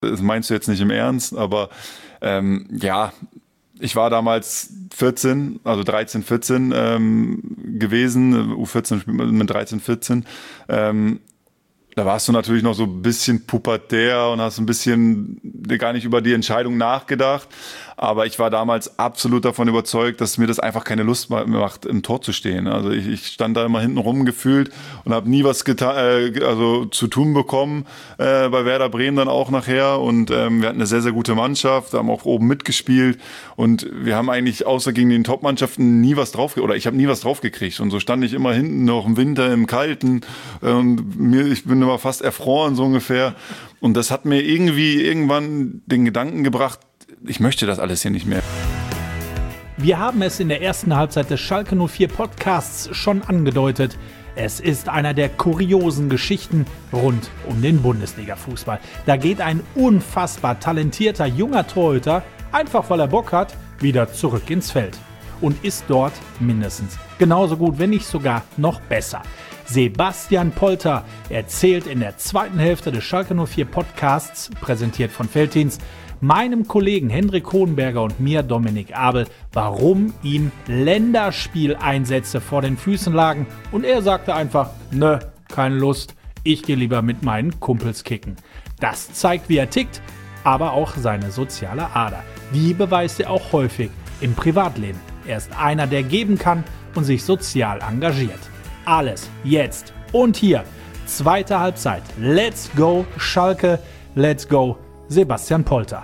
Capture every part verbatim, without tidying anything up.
das meinst du jetzt nicht im Ernst, aber ähm, ja, ich war damals vierzehn, also dreizehn, vierzehn ähm, gewesen, U vierzehn spielt man mit dreizehn, vierzehn. Ähm, da warst du natürlich noch so ein bisschen pubertär und hast ein bisschen gar nicht über die Entscheidung nachgedacht. Aber ich war damals absolut davon überzeugt, dass mir das einfach keine Lust mehr macht, im Tor zu stehen. Also ich, ich stand da immer hinten rum gefühlt und habe nie was getan, äh, also zu tun bekommen äh, bei Werder Bremen dann auch nachher. Und ähm, wir hatten eine sehr, sehr gute Mannschaft, haben auch oben mitgespielt und wir haben eigentlich außer gegen den Top-Mannschaften nie was drauf, oder ich habe nie was drauf gekriegt. Und so stand ich immer hinten noch im Winter im Kalten und mir, ich bin immer fast erfroren so ungefähr. Und das hat mir irgendwie irgendwann den Gedanken gebracht, ich möchte das alles hier nicht mehr. Wir haben es in der ersten Halbzeit des Schalke null vier Podcasts schon angedeutet. Es ist einer der kuriosen Geschichten rund um den Bundesliga-Fußball. Da geht ein unfassbar talentierter junger Torhüter, einfach weil er Bock hat, wieder zurück ins Feld. Und ist dort mindestens genauso gut, wenn nicht sogar noch besser. Sebastian Polter erzählt in der zweiten Hälfte des Schalke null vier Podcasts, präsentiert von Felddienst, meinem Kollegen Hendrik Hohenberger und mir, Dominik Abel, warum ihm Länderspieleinsätze vor den Füßen lagen. Und er sagte einfach, nö, keine Lust, ich gehe lieber mit meinen Kumpels kicken. Das zeigt, wie er tickt, aber auch seine soziale Ader. Die beweist er auch häufig im Privatleben. Er ist einer, der geben kann und sich sozial engagiert. Alles jetzt und hier. Zweite Halbzeit. Let's go Schalke, let's go Sebastian Polter.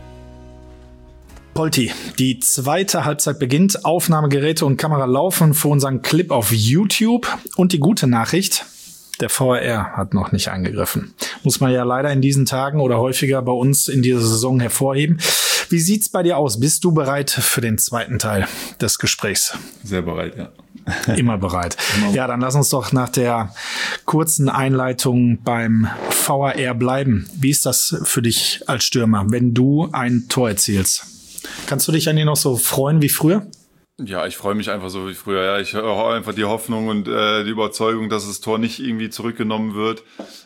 Polti, die zweite Halbzeit beginnt. Aufnahmegeräte und Kamera laufen für unseren Clip auf YouTube. Und die gute Nachricht, der V A R hat noch nicht eingegriffen. Muss man ja leider in diesen Tagen oder häufiger bei uns in dieser Saison hervorheben. Wie sieht's bei dir aus? Bist du bereit für den zweiten Teil des Gesprächs? Sehr bereit, ja. Immer bereit. Ja, dann lass uns doch nach der kurzen Einleitung beim V A R bleiben. Wie ist das für dich als Stürmer, wenn du ein Tor erzielst? Kannst du dich an ihn noch so freuen wie früher? Ja, ich freue mich einfach so wie früher. Ja, ich habe einfach die Hoffnung und äh, die Überzeugung, dass das Tor nicht irgendwie zurückgenommen wird.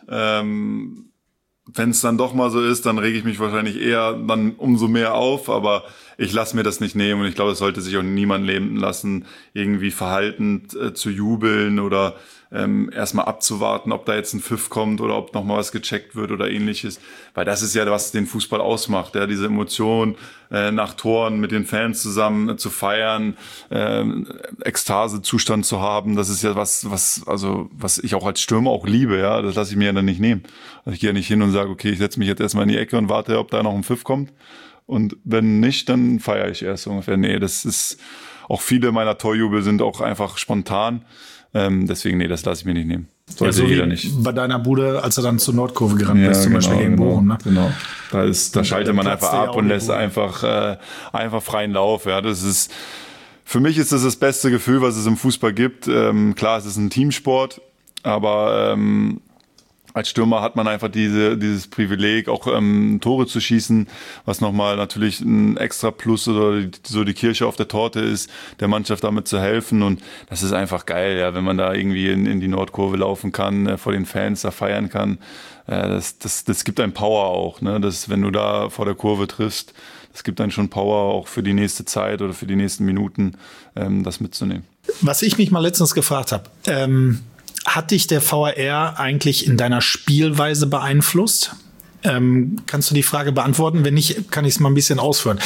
Ähm, wenn es dann doch mal so ist, dann rege ich mich wahrscheinlich eher dann umso mehr auf, aber ich lasse mir das nicht nehmen und ich glaube, es sollte sich auch niemand nehmen lassen, irgendwie verhaltend äh, zu jubeln oder ähm, erstmal abzuwarten, ob da jetzt ein Pfiff kommt oder ob nochmal was gecheckt wird oder ähnliches, weil das ist ja, was den Fußball ausmacht, ja, diese Emotion äh, nach Toren mit den Fans zusammen äh, zu feiern, äh, Ekstasezustand zu haben, das ist ja was, was also was ich auch als Stürmer auch liebe, ja, das lasse ich mir ja dann nicht nehmen. Also ich gehe ja nicht hin und sage, okay, ich setze mich jetzt erstmal in die Ecke und warte, ob da noch ein Pfiff kommt. Und wenn nicht, dann feiere ich erst ungefähr. Nee, das ist, auch viele meiner Torjubel sind auch einfach spontan. Ähm, deswegen, nee, das lasse ich mir nicht nehmen. Sollte ja, so jeder wie nicht. Bei deiner Bude, als du dann zur Nordkurve gerannt ja, bist, zum genau, Beispiel gegen genau, Bochum, ne? Genau. Da ist, da schaltet man einfach ab und lässt Bude. einfach, äh, einfach freien Lauf. Ja, das ist, für mich ist das das beste Gefühl, was es im Fußball gibt. Ähm, klar, es ist ein Teamsport, aber, ähm, als Stürmer hat man einfach diese, dieses Privileg, auch ähm, Tore zu schießen, was nochmal natürlich ein extra Plus oder die, so die Kirsche auf der Torte ist, der Mannschaft damit zu helfen. Und das ist einfach geil, ja, wenn man da irgendwie in, in die Nordkurve laufen kann, äh, vor den Fans da feiern kann. Äh, das, das, das gibt einem Power auch, ne? Das, wenn du da vor der Kurve triffst, das gibt einem schon Power auch für die nächste Zeit oder für die nächsten Minuten, ähm, das mitzunehmen. Was ich mich mal letztens gefragt habe, ähm, hat dich der V A R eigentlich in deiner Spielweise beeinflusst? Ähm, kannst du die Frage beantworten? Wenn nicht, kann ich es mal ein bisschen ausführen.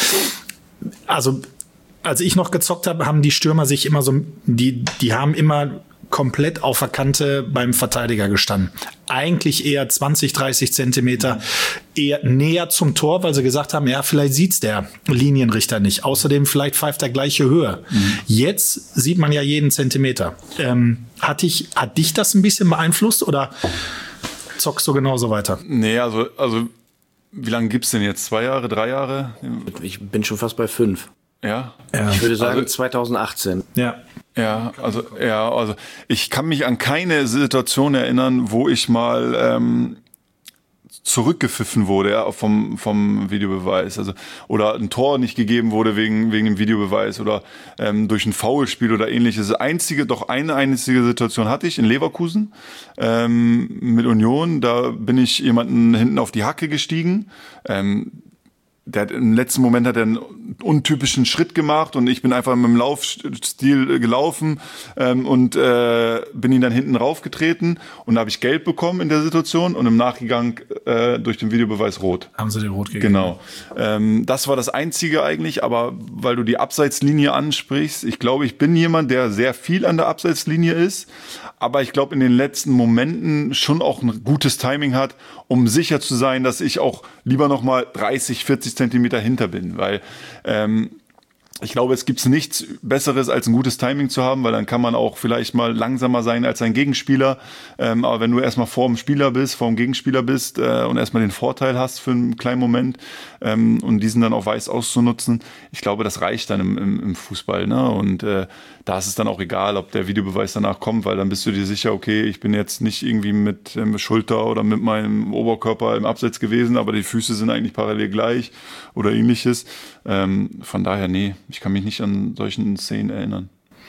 Also, als ich noch gezockt habe, haben die Stürmer sich immer so, die, die haben immer komplett auf der Kante beim Verteidiger gestanden. Eigentlich eher zwanzig, dreißig Zentimeter eher näher zum Tor, weil sie gesagt haben, ja, vielleicht sieht's der Linienrichter nicht. Außerdem vielleicht pfeift er gleiche Höhe. Mhm. Jetzt sieht man ja jeden Zentimeter. Ähm, hat dich, hat dich das ein bisschen beeinflusst oder zockst du genauso weiter? Nee, also, also wie lange gibt's denn jetzt? Zwei Jahre, drei Jahre? Ich bin schon fast bei fünf. Ja? ja. Ich würde sagen also, zwanzig achtzehn. Ja. Ja, also ja, also ich kann mich an keine Situation erinnern, wo ich mal ähm, zurückgepfiffen wurde, ja, vom, vom Videobeweis. Also, oder ein Tor nicht gegeben wurde wegen, wegen dem Videobeweis oder ähm, durch ein Foulspiel oder ähnliches. Einzige, doch eine einzige Situation hatte ich in Leverkusen ähm, mit Union. Da bin ich jemanden hinten auf die Hacke gestiegen. Ähm, Der hat im letzten Moment hat er einen untypischen Schritt gemacht und ich bin einfach mit dem Laufstil gelaufen ähm, und äh, bin ihn dann hinten raufgetreten und da habe ich Geld bekommen in der Situation und im Nachgang äh, durch den Videobeweis rot. Haben sie den rot gegeben? Genau. Ähm, das war das Einzige eigentlich, aber weil du die Abseitslinie ansprichst, ich glaube, ich bin jemand, der sehr viel an der Abseitslinie ist, aber ich glaube in den letzten Momenten schon auch ein gutes Timing hat, um sicher zu sein, dass ich auch lieber nochmal dreißig, vierzig Zentimeter hinter bin, weil ähm, ich glaube, es gibt nichts Besseres, als ein gutes Timing zu haben, weil dann kann man auch vielleicht mal langsamer sein als sein Gegenspieler. Ähm, aber wenn du erstmal vor dem Spieler bist, vor dem Gegenspieler bist äh, und erstmal den Vorteil hast für einen kleinen Moment ähm, und diesen dann auch weiß auszunutzen, ich glaube, das reicht dann im, im, im Fußball. Ne? Und äh, da ist es dann auch egal, ob der Videobeweis danach kommt, weil dann bist du dir sicher, okay, ich bin jetzt nicht irgendwie mit ähm, Schulter oder mit meinem Oberkörper im Abseits gewesen, aber die Füße sind eigentlich parallel gleich oder ähnliches. Ähm, von daher, nee, ich kann mich nicht an solchen Szenen erinnern.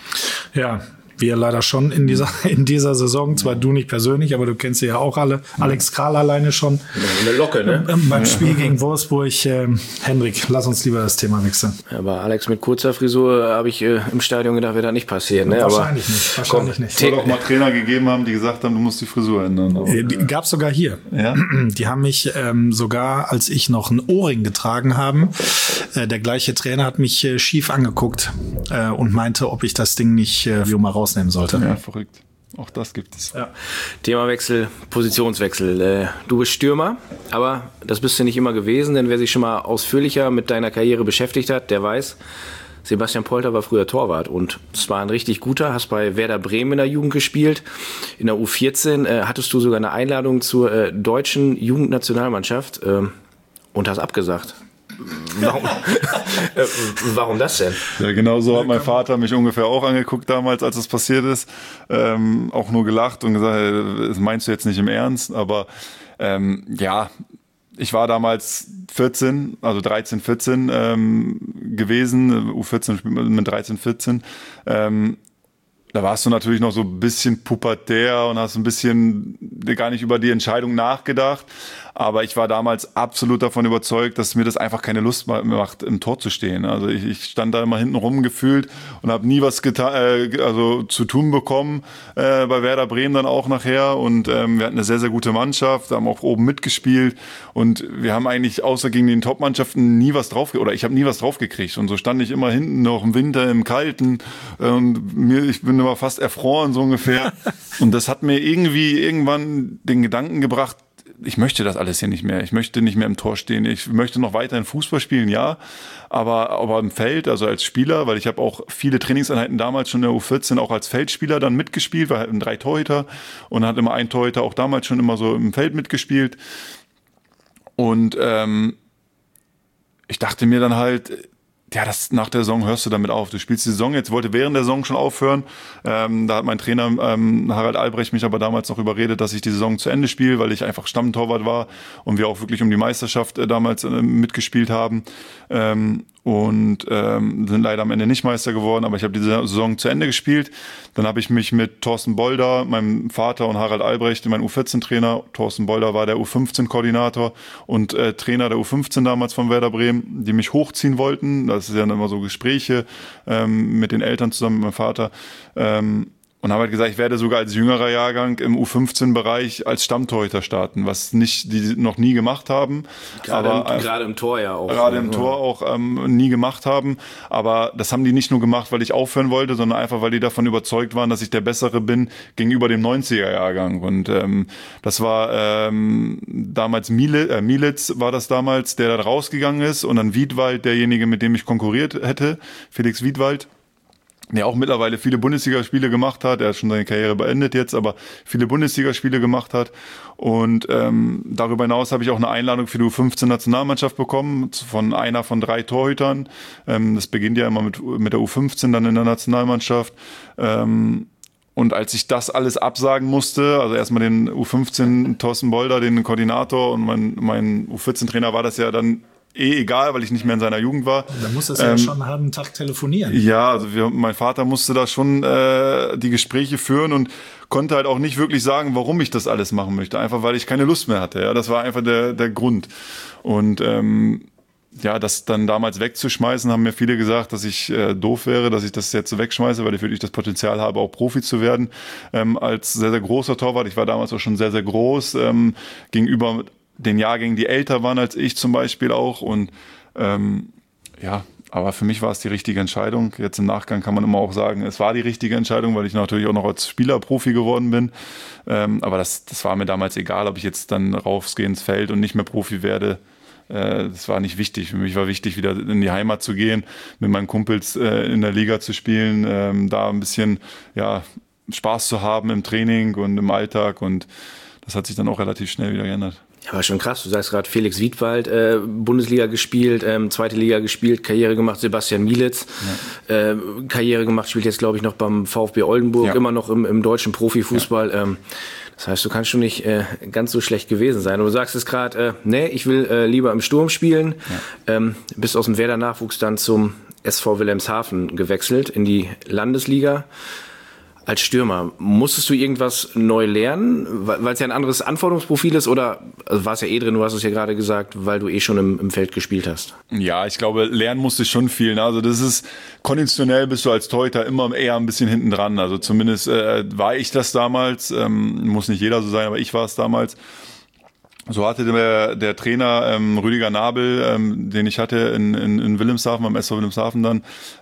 Ja, wir leider schon in dieser, in dieser Saison. Zwar du nicht persönlich, aber du kennst sie ja auch alle. Alex Kral alleine schon. Eine Locke, ne? Ähm, beim Spiel gegen Wolfsburg. Ähm, Hendrik, lass uns lieber das Thema wechseln. Aber Alex mit kurzer Frisur habe ich äh, im Stadion gedacht, wird das nicht passieren. Ne? Wahrscheinlich aber, nicht. Wahrscheinlich nicht. Es soll auch mal Trainer gegeben haben, die gesagt haben, du musst die Frisur ändern. Aber, äh, die gab's sogar hier. Ja? Die haben mich ähm, sogar, als ich noch einen Ohrring getragen habe, äh, der gleiche Trainer hat mich äh, schief angeguckt äh, und meinte, ob ich das Ding nicht äh, mal rausnehmen sollte. Ja, verrückt. Auch das gibt es. Ja. Themawechsel, Positionswechsel. Äh, du bist Stürmer, aber das bist du nicht immer gewesen, denn wer sich schon mal ausführlicher mit deiner Karriere beschäftigt hat, der weiß, Sebastian Polter war früher Torwart und zwar ein richtig guter, hast bei Werder Bremen in der Jugend gespielt. In der U vierzehn äh, hattest du sogar eine Einladung zur äh, deutschen Jugendnationalmannschaft äh, und hast abgesagt. Warum, äh, warum das denn? Ja, genau so hat mein Vater mich ungefähr auch angeguckt damals, als es passiert ist. Ähm, auch nur gelacht und gesagt, das meinst du jetzt nicht im Ernst, aber ähm, ja, ich war damals vierzehn, also dreizehn, vierzehn ähm, gewesen, U vierzehn mit dreizehn, vierzehn. Ähm, da warst du natürlich noch so ein bisschen pubertär und hast ein bisschen gar nicht über die Entscheidung nachgedacht. Aber ich war damals absolut davon überzeugt, dass mir das einfach keine Lust mehr macht, im Tor zu stehen. Also ich, ich stand da immer hinten rum gefühlt und habe nie was getan, äh, also zu tun bekommen äh, bei Werder Bremen dann auch nachher. Und ähm, wir hatten eine sehr, sehr gute Mannschaft, haben auch oben mitgespielt und wir haben eigentlich außer gegen den Top-Mannschaften nie was drauf, oder ich habe nie was drauf gekriegt. Und so stand ich immer hinten noch im Winter im Kalten und mir, ich bin immer fast erfroren so ungefähr. Und das hat mir irgendwie irgendwann den Gedanken gebracht, ich möchte das alles hier nicht mehr. Ich möchte nicht mehr im Tor stehen. Ich möchte noch weiterhin Fußball spielen, ja, aber, aber im Feld, also als Spieler, weil ich habe auch viele Trainingseinheiten damals schon in der U vierzehn auch als Feldspieler dann mitgespielt, war halt ein drei Torhüter und hat immer ein Torhüter auch damals schon immer so im Feld mitgespielt. Und ähm, ich dachte mir dann halt, ja, das nach der Saison hörst du damit auf. Du spielst die Saison, jetzt wollte während der Saison schon aufhören. Ähm, da hat mein Trainer ähm, Harald Albrecht mich aber damals noch überredet, dass ich die Saison zu Ende spiele, weil ich einfach Stammtorwart war und wir auch wirklich um die Meisterschaft äh, damals äh, mitgespielt haben. Ähm, und ähm, sind leider am Ende nicht Meister geworden, aber ich habe die Saison zu Ende gespielt. Dann habe ich mich mit Thorsten Bolder, meinem Vater, und Harald Albrecht, mein U vierzehn Trainer, Thorsten Bolder war der U fünfzehn Koordinator und äh, Trainer der U fünfzehn damals von Werder Bremen, die mich hochziehen wollten. Das ist ja immer so Gespräche ähm, mit den Eltern zusammen mit meinem Vater. Ähm, Und haben halt gesagt, ich werde sogar als jüngerer Jahrgang im U fünfzehn Bereich als Stammtorhüter starten, was nicht die noch nie gemacht haben. Gerade, aber, im, gerade im Tor ja auch. Gerade im Tor auch ähm, nie gemacht haben. Aber das haben die nicht nur gemacht, weil ich aufhören wollte, sondern einfach, weil die davon überzeugt waren, dass ich der Bessere bin gegenüber dem neunziger Jahrgang. Und ähm, das war ähm, damals Miele, äh, Mielitz war das damals, der da rausgegangen ist. Und dann Wiedwald, derjenige, mit dem ich konkurriert hätte, Felix Wiedwald, der auch mittlerweile viele Bundesligaspiele gemacht hat. Er hat schon seine Karriere beendet jetzt, aber viele Bundesligaspiele gemacht hat. Und ähm, darüber hinaus habe ich auch eine Einladung für die U fünfzehn Nationalmannschaft bekommen von einer von drei Torhütern. Ähm, das beginnt ja immer mit, mit der U fünfzehn dann in der Nationalmannschaft. Ähm, und als ich das alles absagen musste, also erstmal den U fünfzehn Thorsten Bolder, den Koordinator, und mein, mein U vierzehn Trainer war das ja dann eh egal, weil ich nicht mehr in seiner Jugend war. Da musstest du ähm, ja schon einen halben Tag telefonieren. Ja, also wir, mein Vater musste da schon äh, die Gespräche führen und konnte halt auch nicht wirklich sagen, warum ich das alles machen möchte. Einfach, weil ich keine Lust mehr hatte. Ja, das war einfach der, der Grund. Und ähm, ja, das dann damals wegzuschmeißen, haben mir viele gesagt, dass ich äh, doof wäre, dass ich das jetzt so wegschmeiße, weil ich wirklich das Potenzial habe, auch Profi zu werden. Ähm, als sehr, sehr großer Torwart, ich war damals auch schon sehr, sehr groß, ähm, gegenüber den Jahrgängen, die älter waren als ich zum Beispiel auch. Und ähm, ja, aber für mich war es die richtige Entscheidung. Jetzt im Nachgang kann man immer auch sagen, es war die richtige Entscheidung, weil ich natürlich auch noch als Spieler Profi geworden bin. Ähm, aber das, das war mir damals egal, ob ich jetzt dann rausgehe ins Feld und nicht mehr Profi werde. Das war nicht wichtig. Für mich war wichtig, wieder in die Heimat zu gehen, mit meinen Kumpels äh, in der Liga zu spielen, ähm, da ein bisschen ja, Spaß zu haben im Training und im Alltag. Und das hat sich dann auch relativ schnell wieder geändert. Ja, war schon krass. Du sagst gerade Felix Wiedwald, äh, Bundesliga gespielt, ähm, zweite Liga gespielt, Karriere gemacht, Sebastian Mielitz, ja. äh, Karriere gemacht, spielt jetzt, glaube ich, noch beim VfB Oldenburg, ja. immer noch im, im deutschen Profifußball. Ja. Ähm, Das heißt, du kannst schon nicht äh, ganz so schlecht gewesen sein. Und du sagst es gerade, äh, nee, ich will äh, lieber im Sturm spielen. Ja. Ähm, bist aus dem Werder-Nachwuchs dann zum S V Wilhelmshaven gewechselt in die Landesliga. Als Stürmer, musstest du irgendwas neu lernen, weil es ja ein anderes Anforderungsprofil ist, oder also war es ja eh drin, du hast es ja gerade gesagt, weil du eh schon im, im Feld gespielt hast? Ja, ich glaube, lernen musste ich schon viel. Ne? Also das ist, konditionell bist du als Torhüter immer eher ein bisschen hinten dran. Also zumindest äh, war ich das damals, ähm, muss nicht jeder so sein, aber ich war es damals. So hatte der, der Trainer ähm, Rüdiger Nabel, ähm, den ich hatte in, in, in Wilhelmshaven, beim S V Wilhelmshaven dann,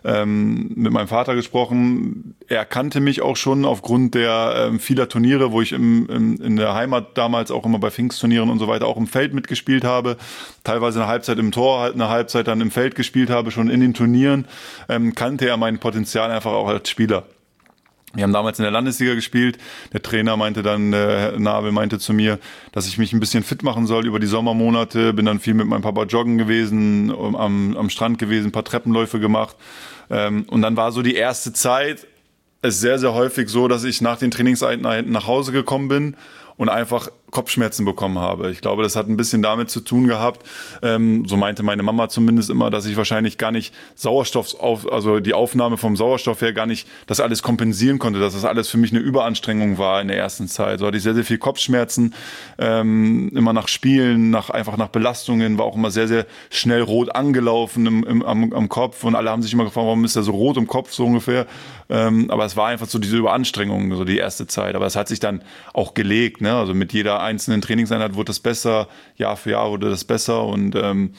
ähm, mit meinem Vater gesprochen. Er kannte mich auch schon aufgrund der ähm, vieler Turniere, wo ich im, im, in der Heimat damals auch immer bei Pfingstturnieren und so weiter auch im Feld mitgespielt habe. Teilweise eine Halbzeit im Tor, halt eine Halbzeit dann im Feld gespielt habe, schon in den Turnieren. Ähm, kannte er mein Potenzial einfach auch als Spieler. Wir haben damals in der Landesliga gespielt. Der Trainer meinte dann, der Herr Nabel meinte zu mir, dass ich mich ein bisschen fit machen soll über die Sommermonate. Bin dann viel mit meinem Papa joggen gewesen, am, am Strand gewesen, ein paar Treppenläufe gemacht. Und dann war so die erste Zeit es sehr, sehr häufig so, dass ich nach den Trainingseinheiten nach Hause gekommen bin und einfach Kopfschmerzen bekommen habe. Ich glaube, das hat ein bisschen damit zu tun gehabt, ähm, so meinte meine Mama zumindest immer, dass ich wahrscheinlich gar nicht Sauerstoff, auf, also die Aufnahme vom Sauerstoff her gar nicht das alles kompensieren konnte, dass das alles für mich eine Überanstrengung war in der ersten Zeit. So hatte ich sehr, sehr viel Kopfschmerzen, ähm, immer nach Spielen, nach einfach nach Belastungen, war auch immer sehr, sehr schnell rot angelaufen im, im, am, am Kopf und alle haben sich immer gefragt, warum ist der so rot im Kopf, so ungefähr. Ähm, aber es war einfach so diese Überanstrengung, so die erste Zeit. Aber es hat sich dann auch gelegt, ne? Also mit jeder einzelnen Trainingseinheit wurde das besser, Jahr für Jahr wurde das besser und ähm,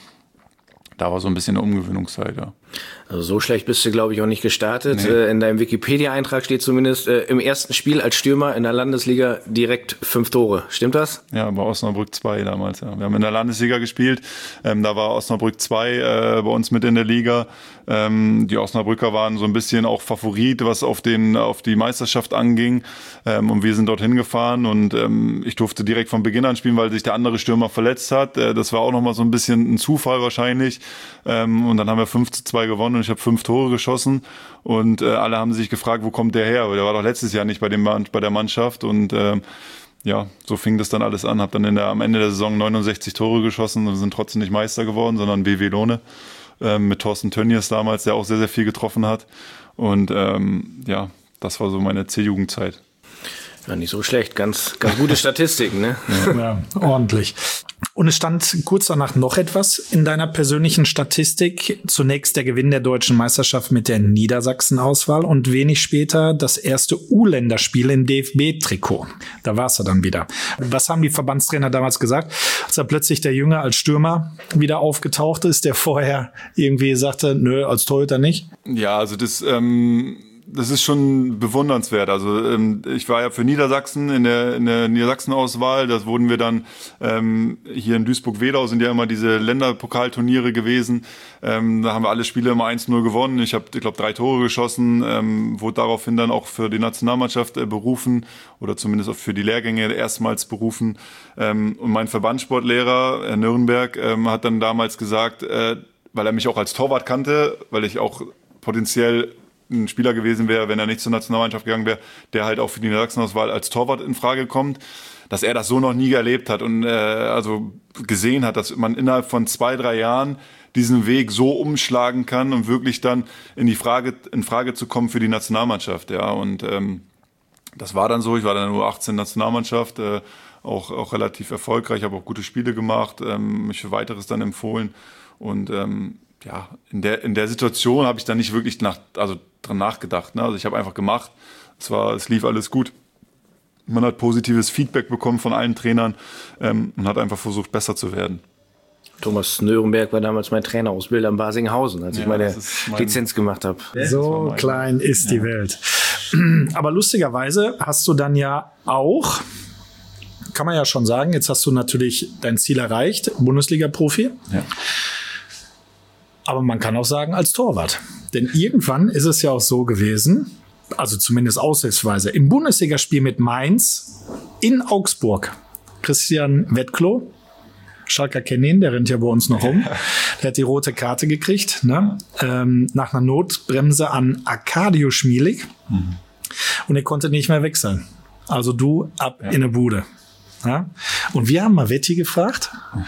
da war so ein bisschen eine Umgewöhnungszeit, ja. Also so schlecht bist du, glaube ich, auch nicht gestartet. Nee. Äh, in deinem Wikipedia-Eintrag steht zumindest äh, im ersten Spiel als Stürmer in der Landesliga direkt fünf Tore. Stimmt das? Ja, bei Osnabrück zwei damals, ja. Wir haben in der Landesliga gespielt, ähm, da war Osnabrück zwei äh, bei uns mit in der Liga. Ähm, die Osnabrücker waren so ein bisschen auch Favorit, was auf den auf die Meisterschaft anging. Ähm, und wir sind dorthin gefahren und ähm, ich durfte direkt von Beginn an spielen, weil sich der andere Stürmer verletzt hat. Äh, das war auch nochmal so ein bisschen ein Zufall wahrscheinlich. Ähm, und dann haben wir fünf zu zwei gewonnen und ich habe fünf Tore geschossen. Und äh, alle haben sich gefragt, wo kommt der her? Der war doch letztes Jahr nicht bei, dem, bei der Mannschaft. Und ähm, ja, so fing das dann alles an. Hab dann in der, am Ende der Saison neunundsechzig Tore geschossen und sind trotzdem nicht Meister geworden, sondern B W Lohne. Ähm, mit Thorsten Tönnies damals, der auch sehr, sehr viel getroffen hat. Und ähm, ja, das war so meine C-Jugendzeit. Ja, nicht so schlecht. Ganz, ganz gute Statistiken, ne? Ja, ordentlich. Und es stand kurz danach noch etwas in deiner persönlichen Statistik. Zunächst der Gewinn der deutschen Meisterschaft mit der Niedersachsen-Auswahl und wenig später das erste U-Länderspiel im D F B-Trikot. Da warst du dann wieder. Was haben die Verbandstrainer damals gesagt, als da plötzlich der Junge als Stürmer wieder aufgetaucht ist, der vorher irgendwie sagte, nö, als Torhüter nicht? Ja, also das... Ähm Das ist schon bewundernswert. Also ähm, ich war ja für Niedersachsen in der, in der Niedersachsen-Auswahl. Das wurden wir dann ähm, hier in Duisburg-Wedau sind ja immer diese Länderpokalturniere gewesen. Ähm, da haben wir alle Spiele immer eins null gewonnen. Ich habe, ich glaube, drei Tore geschossen. Ähm, wurde daraufhin dann auch für die Nationalmannschaft äh, berufen oder zumindest auch für die Lehrgänge erstmals berufen. Ähm, und mein Verbandssportlehrer, Herr Nürnberg, ähm, hat dann damals gesagt, äh, weil er mich auch als Torwart kannte, weil ich auch potenziell ein Spieler gewesen wäre, wenn er nicht zur Nationalmannschaft gegangen wäre, der halt auch für die Niedersachsenauswahl als Torwart in Frage kommt, dass er das so noch nie erlebt hat und äh, also gesehen hat, dass man innerhalb von zwei, drei Jahren diesen Weg so umschlagen kann und wirklich dann in die Frage, in Frage zu kommen für die Nationalmannschaft, ja. Und ähm, das war dann so. Ich war dann nur achtzehn Nationalmannschaft, äh, auch auch relativ erfolgreich, habe auch gute Spiele gemacht, ähm, mich für weiteres dann empfohlen und ähm, ja, in der in der Situation habe ich dann nicht wirklich nach, also dran nachgedacht. Ne? Also ich habe einfach gemacht. Es war, es lief alles gut. Man hat positives Feedback bekommen von allen Trainern ähm, und hat einfach versucht, besser zu werden. Thomas Nürnberg war damals mein Trainerausbilder in Basinghausen, als ja, ich meine mein Lizenz gemacht habe. So klein ist die ja. Welt. Aber lustigerweise hast du dann ja auch, kann man ja schon sagen, jetzt hast du natürlich dein Ziel erreicht, Bundesliga-Profi. Ja. Aber man kann auch sagen, als Torwart. Denn irgendwann ist es ja auch so gewesen, also zumindest aussichtsweise, im Bundesligaspiel mit Mainz in Augsburg. Christian Wettklo, Schalker kennen ihn, der rennt ja bei uns noch rum. Der hat die rote Karte gekriegt, ne? ähm, nach einer Notbremse an Arkadio Schmielig. Mhm. Und er konnte nicht mehr wechseln. Also du ab ja. in eine Bude. Ja? Und wir haben mal Wetti gefragt.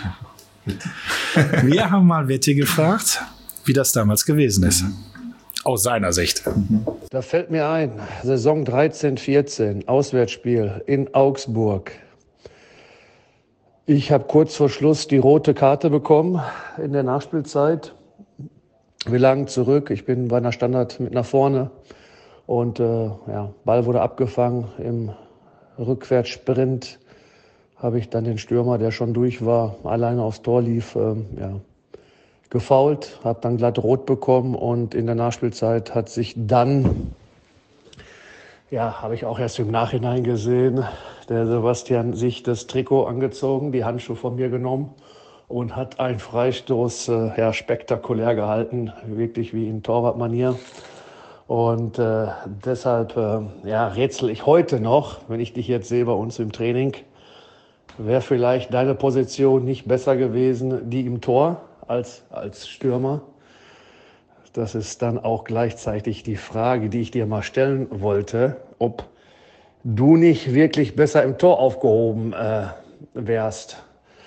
wir haben mal Wetti gefragt, wie das damals gewesen ist. Mhm. Aus seiner Sicht. Da fällt mir ein, Saison dreizehn vierzehn, Auswärtsspiel in Augsburg. Ich habe kurz vor Schluss die rote Karte bekommen in der Nachspielzeit. Wir lagen zurück, ich bin bei einer Standard mit nach vorne und äh, ja, Ball wurde abgefangen. Im Rückwärtssprint habe ich dann den Stürmer, der schon durch war, alleine aufs Tor lief, äh, ja, gefoult, habe dann glatt rot bekommen und in der Nachspielzeit hat sich dann, ja, habe ich auch erst im Nachhinein gesehen, der Sebastian sich das Trikot angezogen, die Handschuhe von mir genommen und hat einen Freistoß äh, ja, spektakulär gehalten, wirklich wie in Torwartmanier. Und äh, deshalb äh, ja, rätsel ich heute noch, wenn ich dich jetzt sehe bei uns im Training, wäre vielleicht deine Position nicht besser gewesen, die im Tor als, als Stürmer. Das ist dann auch gleichzeitig die Frage, die ich dir mal stellen wollte, ob du nicht wirklich besser im Tor aufgehoben äh, wärst,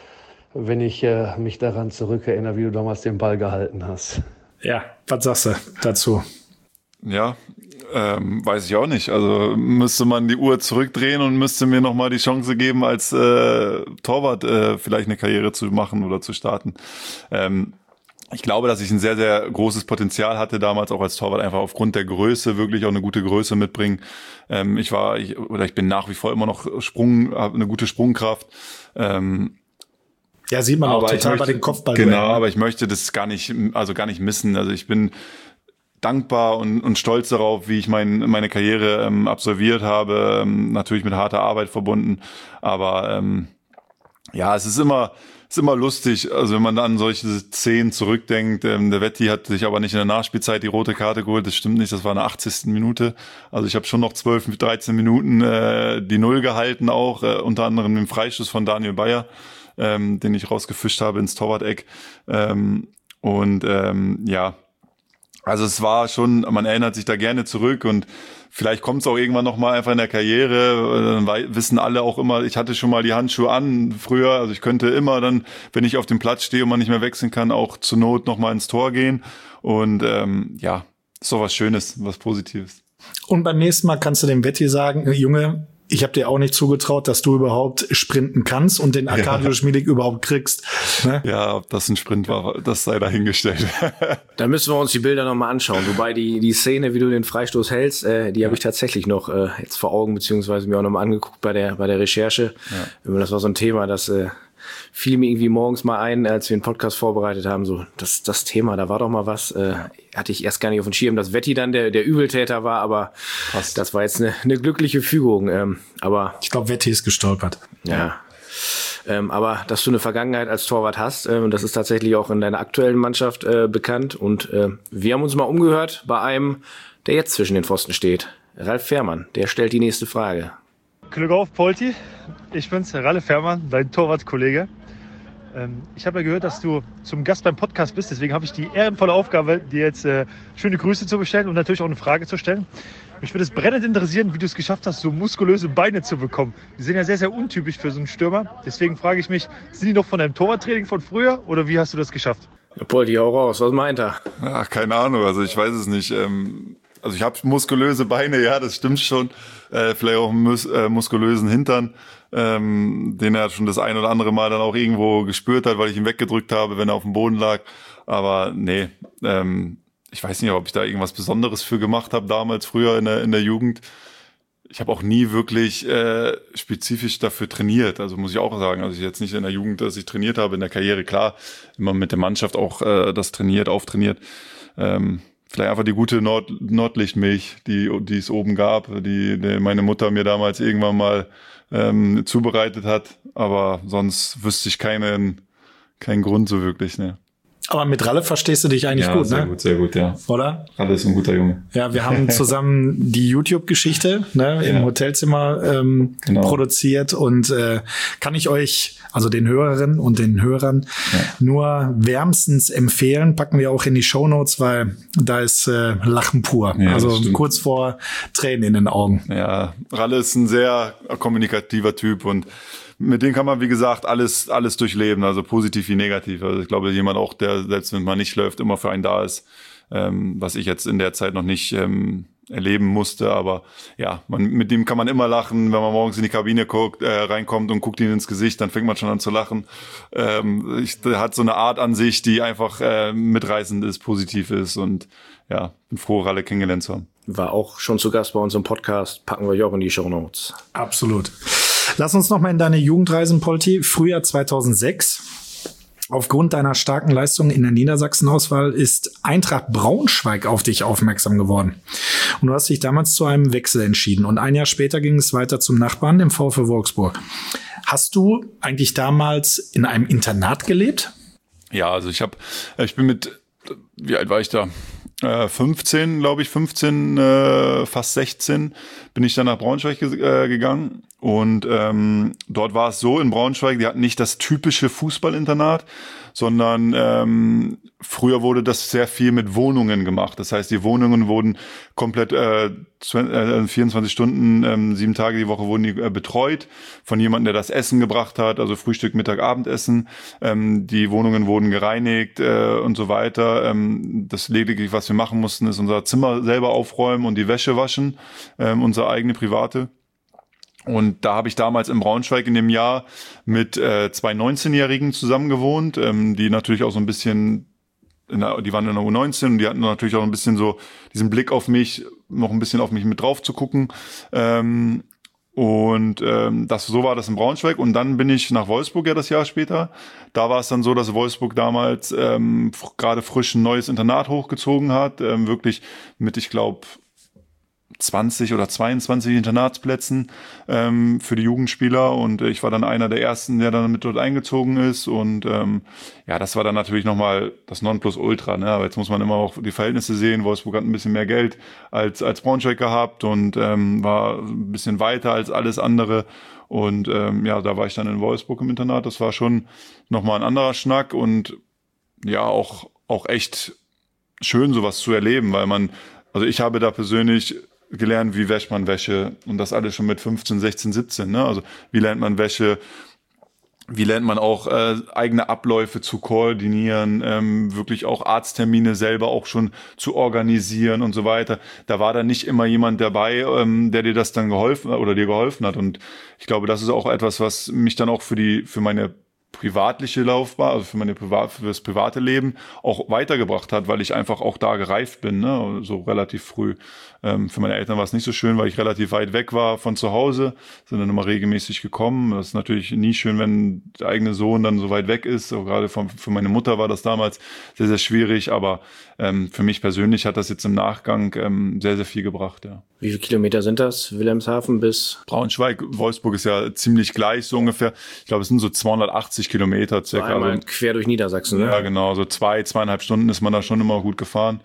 wenn ich äh, mich daran zurückerinnere, wie du damals den Ball gehalten hast. Ja, was sagst du dazu? Ja, ähm, weiß ich auch nicht. Also müsste man die Uhr zurückdrehen und müsste mir nochmal die Chance geben, als äh, Torwart äh, vielleicht eine Karriere zu machen oder zu starten. Ähm, Ich glaube, dass ich ein sehr, sehr großes Potenzial hatte damals auch als Torwart, einfach aufgrund der Größe, wirklich auch eine gute Größe mitbringen. Ähm, ich war, ich, oder ich bin nach wie vor immer noch Sprung, habe eine gute Sprungkraft. Ähm, ja, sieht man auch total möchte, bei den Kopfball. Genau, aber ich möchte das gar nicht, also gar nicht missen. Also ich bin dankbar und, und stolz darauf, wie ich mein, meine Karriere ähm, absolviert habe. Ähm, natürlich mit harter Arbeit verbunden, aber ähm, ja, es ist immer ist immer lustig, also wenn man an solche Szenen zurückdenkt. Ähm, der Wetti hat sich aber nicht in der Nachspielzeit die rote Karte geholt, das stimmt nicht, das war in der achtzigsten Minute. Also ich habe schon noch zwölf, dreizehn Minuten äh, die Null gehalten auch, äh, unter anderem den Freistoß von Daniel Bayer, ähm, den ich rausgefischt habe ins Torwart-Eck. Ähm, und ähm, ja, also es war schon, man erinnert sich da gerne zurück und vielleicht kommt es auch irgendwann nochmal einfach in der Karriere, dann wissen alle auch immer, ich hatte schon mal die Handschuhe an früher, also ich könnte immer dann, wenn ich auf dem Platz stehe und man nicht mehr wechseln kann, auch zur Not nochmal ins Tor gehen und ähm, ja, ist doch was Schönes, was Positives. Und beim nächsten Mal kannst du dem Wetti sagen, Junge, ich habe dir auch nicht zugetraut, dass du überhaupt sprinten kannst und den Arkadio Schmielig ja. überhaupt kriegst. Ne? Ja, ob das ein Sprint war, das sei dahingestellt. Da müssen wir uns die Bilder nochmal anschauen. Wobei die die Szene, wie du den Freistoß hältst, äh, die habe ich tatsächlich noch äh, jetzt vor Augen, beziehungsweise mir auch nochmal angeguckt bei der bei der Recherche. Ja. Das war so ein Thema, das äh, fiel mir irgendwie morgens mal ein, als wir den Podcast vorbereitet haben, so das das Thema, da war doch mal was, äh, hatte ich erst gar nicht auf dem Schirm, dass Wetti dann der der Übeltäter war, aber Passt. Das war jetzt eine eine glückliche Fügung. Ähm, aber ich glaube, Wetti ist gestolpert. Ja. Ähm, aber dass du eine Vergangenheit als Torwart hast, äh, und das ist tatsächlich auch in deiner aktuellen Mannschaft äh, bekannt. Und äh, wir haben uns mal umgehört bei einem, der jetzt zwischen den Pfosten steht. Ralf Fährmann, der stellt die nächste Frage. Glück auf, Polti. Ich bin's, Ralf Fährmann, dein Torwartkollege. Ähm, ich habe ja gehört, dass du zum Gast beim Podcast bist. Deswegen habe ich die ehrenvolle Aufgabe, dir jetzt äh, schöne Grüße zu bestellen und natürlich auch eine Frage zu stellen. Mich würde es brennend interessieren, wie du es geschafft hast, so muskulöse Beine zu bekommen. Die sind ja sehr, sehr untypisch für so einen Stürmer. Deswegen frage ich mich, sind die noch von deinem Torwarttraining von früher oder wie hast du das geschafft? Ja, Polti, hau raus. Was meint er? Ach, keine Ahnung, also ich weiß es nicht. Ähm, also ich habe muskulöse Beine, ja, das stimmt schon. Äh, vielleicht auch einen mus- äh, muskulösen Hintern, ähm, den er schon das ein oder andere Mal dann auch irgendwo gespürt hat, weil ich ihn weggedrückt habe, wenn er auf dem Boden lag. Aber nee, ähm, ich weiß nicht, ob ich da irgendwas Besonderes für gemacht habe damals, früher in der, in der Jugend. Ich habe auch nie wirklich äh, spezifisch dafür trainiert. Also muss ich auch sagen, also ich jetzt nicht in der Jugend, dass ich trainiert habe, in der Karriere, klar, immer mit der Mannschaft auch äh, das trainiert, auftrainiert. Ähm, vielleicht einfach die gute Nord- Nordlichtmilch, die die es oben gab, die, die meine Mutter mir damals irgendwann mal ähm, zubereitet hat. Aber sonst wüsste ich keinen, keinen Grund so wirklich, ne. Aber mit Ralle verstehst du dich eigentlich Ja, gut, sehr ne? gut, sehr gut, ja. Oder? Ralle ist ein guter Junge. Ja, wir haben zusammen die YouTube-Geschichte ne, im Ja. Hotelzimmer ähm, Genau. produziert und äh, kann ich euch, also den Hörerinnen und den Hörern, Ja. nur wärmstens empfehlen. Packen wir auch in die Shownotes, weil da ist äh, Lachen pur. Ja, also das stimmt. kurz vor Tränen in den Augen. Ja, Ralle ist ein sehr kommunikativer Typ und mit dem kann man, wie gesagt, alles alles durchleben, also positiv wie negativ. Also ich glaube, jemand auch, der, selbst wenn man nicht läuft, immer für einen da ist, ähm, was ich jetzt in der Zeit noch nicht ähm, erleben musste. Aber ja, man, mit dem kann man immer lachen, wenn man morgens in die Kabine guckt, äh, reinkommt und guckt ihm ins Gesicht, dann fängt man schon an zu lachen. Ähm, ich, der hat so eine Art an sich, die einfach äh, mitreißend ist, positiv ist und ja, bin froh, Ralle kennengelernt zu haben. War auch schon zu Gast bei uns im Podcast. Packen wir euch auch in die Shownotes. Absolut. Lass uns noch mal in deine Jugend reisen, Polti. Frühjahr zweitausendsechs. Aufgrund deiner starken Leistung in der Niedersachsen-Auswahl ist Eintracht Braunschweig auf dich aufmerksam geworden. Und du hast dich damals zu einem Wechsel entschieden. Und ein Jahr später ging es weiter zum Nachbarn, dem VfL Wolfsburg. Hast du eigentlich damals in einem Internat gelebt? Ja, also ich habe, ich bin mit, wie alt war ich da? Äh, fünfzehn, glaube ich, fünfzehn, äh, fast sechzehn, bin ich dann nach Braunschweig ge- äh, gegangen. Und ähm, dort war es so in Braunschweig, die hatten nicht das typische Fußballinternat, sondern ähm, früher wurde das sehr viel mit Wohnungen gemacht. Das heißt, die Wohnungen wurden komplett äh, vierundzwanzig Stunden, ähm, sieben Tage die Woche wurden die äh, betreut von jemandem, der das Essen gebracht hat, also Frühstück, Mittag, Abendessen. Ähm, die Wohnungen wurden gereinigt äh, und so weiter. Ähm, das lediglich, was wir machen mussten, ist unser Zimmer selber aufräumen und die Wäsche waschen, ähm, unsere eigene private. Und da habe ich damals in Braunschweig in dem Jahr mit äh, zwei neunzehnjährigen zusammen gewohnt, ähm, die natürlich auch so ein bisschen, in der, die waren in der U neunzehn und die hatten natürlich auch ein bisschen so diesen Blick auf mich, noch ein bisschen auf mich mit drauf zu gucken. Ähm, und ähm, das so war das in Braunschweig. Und dann bin ich nach Wolfsburg ja das Jahr später. Da war es dann so, dass Wolfsburg damals ähm, f- gerade frisch ein neues Internat hochgezogen hat, ähm, wirklich mit, ich glaube, zwanzig oder zweiundzwanzig Internatsplätzen ähm, für die Jugendspieler und ich war dann einer der ersten, der dann mit dort eingezogen ist und ähm, ja, das war dann natürlich nochmal das Nonplusultra, ne? Aber jetzt muss man immer auch die Verhältnisse sehen. Wolfsburg hat ein bisschen mehr Geld als als Braunschweig gehabt und ähm, war ein bisschen weiter als alles andere und ähm, ja, da war ich dann in Wolfsburg im Internat. Das war schon nochmal ein anderer Schnack und ja, auch auch echt schön, sowas zu erleben, weil man, also ich habe da persönlich gelernt, wie wäscht man Wäsche und das alles schon mit fünfzehn, sechzehn, siebzehn, ne? Also wie lernt man Wäsche, wie lernt man auch äh, eigene Abläufe zu koordinieren, ähm, wirklich auch Arzttermine selber auch schon zu organisieren und so weiter. Da war dann nicht immer jemand dabei, ähm, der dir das dann geholfen oder dir geholfen hat und ich glaube, das ist auch etwas, was mich dann auch für die für meine privatliche Laufbahn, also für meine Privat, für das private Leben auch weitergebracht hat, weil ich einfach auch da gereift bin, ne, so relativ früh. Ähm, für meine Eltern war es nicht so schön, weil ich relativ weit weg war von zu Hause, sind dann immer regelmäßig gekommen. Das ist natürlich nie schön, wenn der eigene Sohn dann so weit weg ist. So gerade von, für meine Mutter war das damals sehr, sehr schwierig, aber ähm, für mich persönlich hat das jetzt im Nachgang ähm, sehr, sehr viel gebracht, ja. Wie viele Kilometer sind das? Wilhelmshaven bis Braunschweig, Wolfsburg ist ja ziemlich gleich, so ungefähr. Ich glaube, es sind so zweihundertachtzig Kilometer circa. einmal Also, quer durch Niedersachsen, ne? ja, genau, so zwei, zweieinhalb Stunden ist man da schon immer gut gefahren.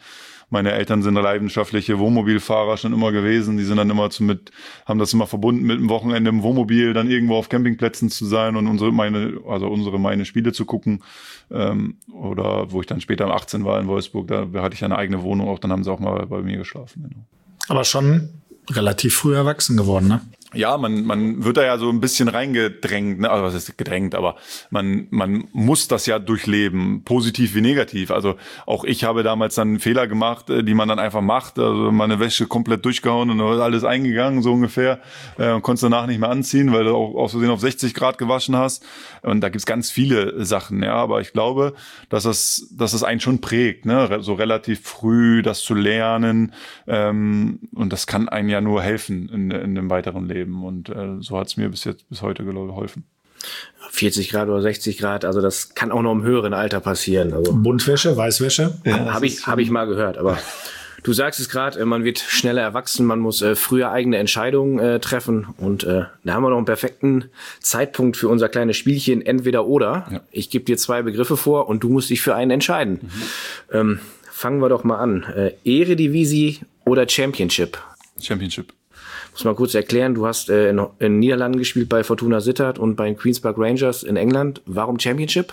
Meine Eltern sind leidenschaftliche Wohnmobilfahrer schon immer gewesen. Die sind dann immer zu mit, haben das immer verbunden mit einem Wochenende im Wohnmobil, dann irgendwo auf Campingplätzen zu sein und unsere, meine, also unsere, meine Spiele zu gucken. Ähm, oder wo ich dann später achtzehn war in Wolfsburg, da hatte ich eine eigene Wohnung auch, dann haben sie auch mal bei mir geschlafen. Genau. Aber schon relativ früh erwachsen geworden, ne? Ja, man, man wird da ja so ein bisschen reingedrängt, ne? Also was ist gedrängt, aber man, man muss das ja durchleben, positiv wie negativ. Also auch ich habe damals dann Fehler gemacht, die man dann einfach macht. Also meine Wäsche komplett durchgehauen und alles eingegangen, so ungefähr. Äh, und konntest danach nicht mehr anziehen, weil du auch aus Versehen auf sechzig Grad gewaschen hast. Und da gibt's ganz viele Sachen, ja. Aber ich glaube, dass das, dass das einen schon prägt, ne? So relativ früh das zu lernen. Ähm, und das kann einem ja nur helfen in, in dem weiteren Leben. Und äh, so hat es mir bis jetzt bis heute geholfen. vierzig Grad oder sechzig Grad, also das kann auch noch im höheren Alter passieren. Also Buntwäsche, Weißwäsche? Ja, habe ich, hab ich mal gehört, aber du sagst es gerade, man wird schneller erwachsen, man muss äh, früher eigene Entscheidungen äh, treffen und äh, da haben wir noch einen perfekten Zeitpunkt für unser kleines Spielchen Entweder oder. Ja. Ich gebe dir zwei Begriffe vor und du musst dich für einen entscheiden. Mhm. Ähm, fangen wir doch mal an. Äh, Eredivisie oder Championship? Championship. Muss mal kurz erklären, du hast äh, in, in Niederlanden gespielt bei Fortuna Sittard und bei den Queen's Park Rangers in England. Warum Championship?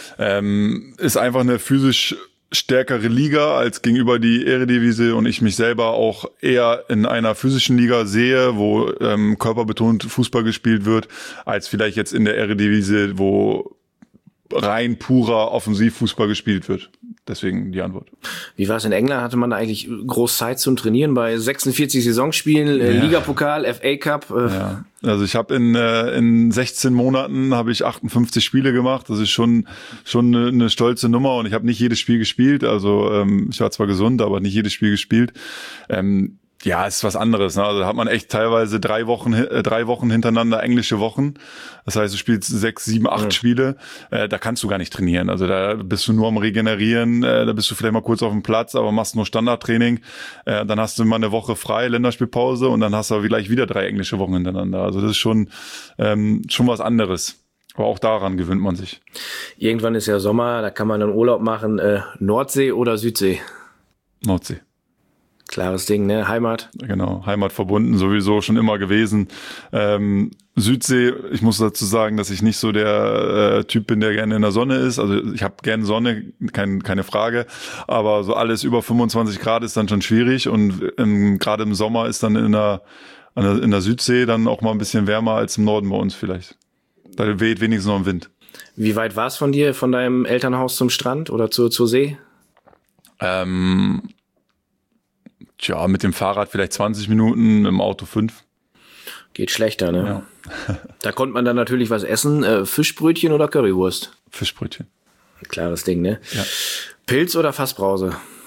Ähm, ist einfach eine physisch stärkere Liga als gegenüber die Eredivisie und ich mich selber auch eher in einer physischen Liga sehe, wo ähm, körperbetont Fußball gespielt wird, als vielleicht jetzt in der Eredivisie, wo rein purer Offensivfußball gespielt wird. Deswegen die Antwort. Wie war es in England? Hatte man da eigentlich groß Zeit zum Trainieren bei sechsundvierzig Saisonspielen, äh, ja. Ligapokal, F A Cup? Äh. Ja. Also ich habe in äh, in sechzehn Monaten habe ich achtundfünfzig Spiele gemacht. Das ist schon schon eine, eine stolze Nummer und ich habe nicht jedes Spiel gespielt. Also ähm, ich war zwar gesund, aber nicht jedes Spiel gespielt. Ähm, Ja, ist was anderes. Ne? Also da hat man echt teilweise drei Wochen, äh, drei Wochen hintereinander englische Wochen. Das heißt, du spielst sechs, sieben, acht ja. Spiele. Äh, da kannst du gar nicht trainieren. Also da bist du nur am Regenerieren. Äh, da bist du vielleicht mal kurz auf dem Platz, aber machst nur Standardtraining. Äh, dann hast du mal eine Woche frei, Länderspielpause, und dann hast du gleich wieder drei englische Wochen hintereinander. Also das ist schon ähm, schon was anderes. Aber auch daran gewöhnt man sich. Irgendwann ist ja Sommer, da kann man dann Urlaub machen. Äh, Nordsee oder Südsee? Nordsee. Klares Ding, ne? Heimat. Genau, Heimat verbunden, sowieso schon immer gewesen. Ähm, Südsee, ich muss dazu sagen, dass ich nicht so der äh, Typ bin, der gerne in der Sonne ist. Also ich habe gerne Sonne, kein, keine Frage. Aber so alles über fünfundzwanzig Grad ist dann schon schwierig. Und ähm, gerade im Sommer ist dann in der, in der Südsee dann auch mal ein bisschen wärmer als im Norden bei uns vielleicht. Da weht wenigstens noch ein Wind. Wie weit war es von dir, von deinem Elternhaus zum Strand oder zur, zur See? Ähm... Tja, mit dem Fahrrad vielleicht zwanzig Minuten, im Auto fünf. Geht schlechter, ne? Ja. Da konnte man dann natürlich was essen. Äh, Fischbrötchen oder Currywurst? Fischbrötchen. Klares Ding, ne? Ja. Pilz oder Fassbrause?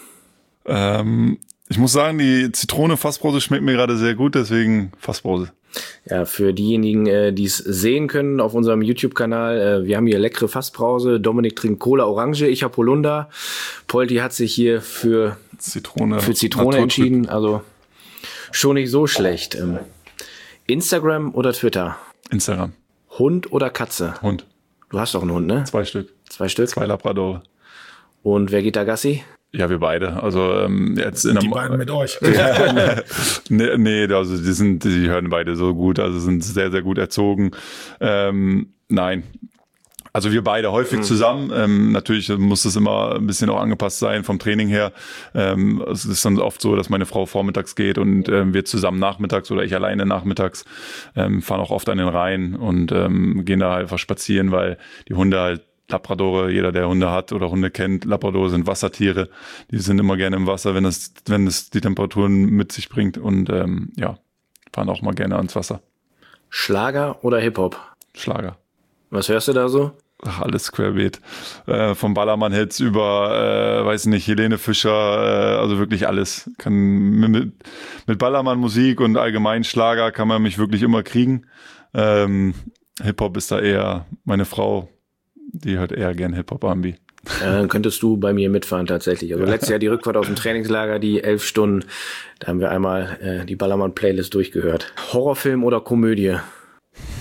Ähm, ich muss sagen, die Zitrone-Fassbrause schmeckt mir gerade sehr gut, deswegen Fassbrause. Ja, für diejenigen, äh, die es sehen können auf unserem YouTube-Kanal, äh, wir haben hier leckere Fassbrause. Dominik trinkt Cola Orange, ich habe Holunder. Polti hat sich hier für Zitrone, für Zitrone entschieden, also schon nicht so schlecht. Ähm, Instagram oder Twitter? Instagram. Hund oder Katze? Hund. Du hast doch einen Hund, ne? Zwei Stück. Zwei Stück? Zwei Labradore. Und wer geht da Gassi? Ja, wir beide. Also ähm, jetzt in die der beiden mit euch. Ja, nee, nee, also die sind, die hören beide so gut, also sind sehr, sehr gut erzogen. Ähm, nein. Also wir beide häufig mhm. zusammen. Ähm, natürlich muss das immer ein bisschen auch angepasst sein vom Training her. Ähm, es ist dann oft so, dass meine Frau vormittags geht und ähm, wir zusammen nachmittags oder ich alleine nachmittags ähm, fahren auch oft an den Rhein und ähm, gehen da einfach spazieren, weil die Hunde halt Labradore, jeder, der Hunde hat oder Hunde kennt, Labradore sind Wassertiere. Die sind immer gerne im Wasser, wenn es, wenn es die Temperaturen mit sich bringt und ähm, ja, fahren auch mal gerne ans Wasser. Schlager oder Hip-Hop? Schlager. Was hörst du da so? Ach, alles querbeet. Äh, vom Ballermann-Hits über, äh, weiß nicht, Helene Fischer, äh, also wirklich alles. Kann mit, mit Ballermann-Musik und allgemein Schlager kann man mich wirklich immer kriegen. Ähm, Hip-Hop ist da eher meine Frau. Die hört eher gern Hip-Hop, R and B. Ja, dann könntest du bei mir mitfahren tatsächlich. Also letztes Jahr die Rückfahrt aus dem Trainingslager, die elf Stunden, da haben wir einmal äh, die Ballermann-Playlist durchgehört. Horrorfilm oder Komödie?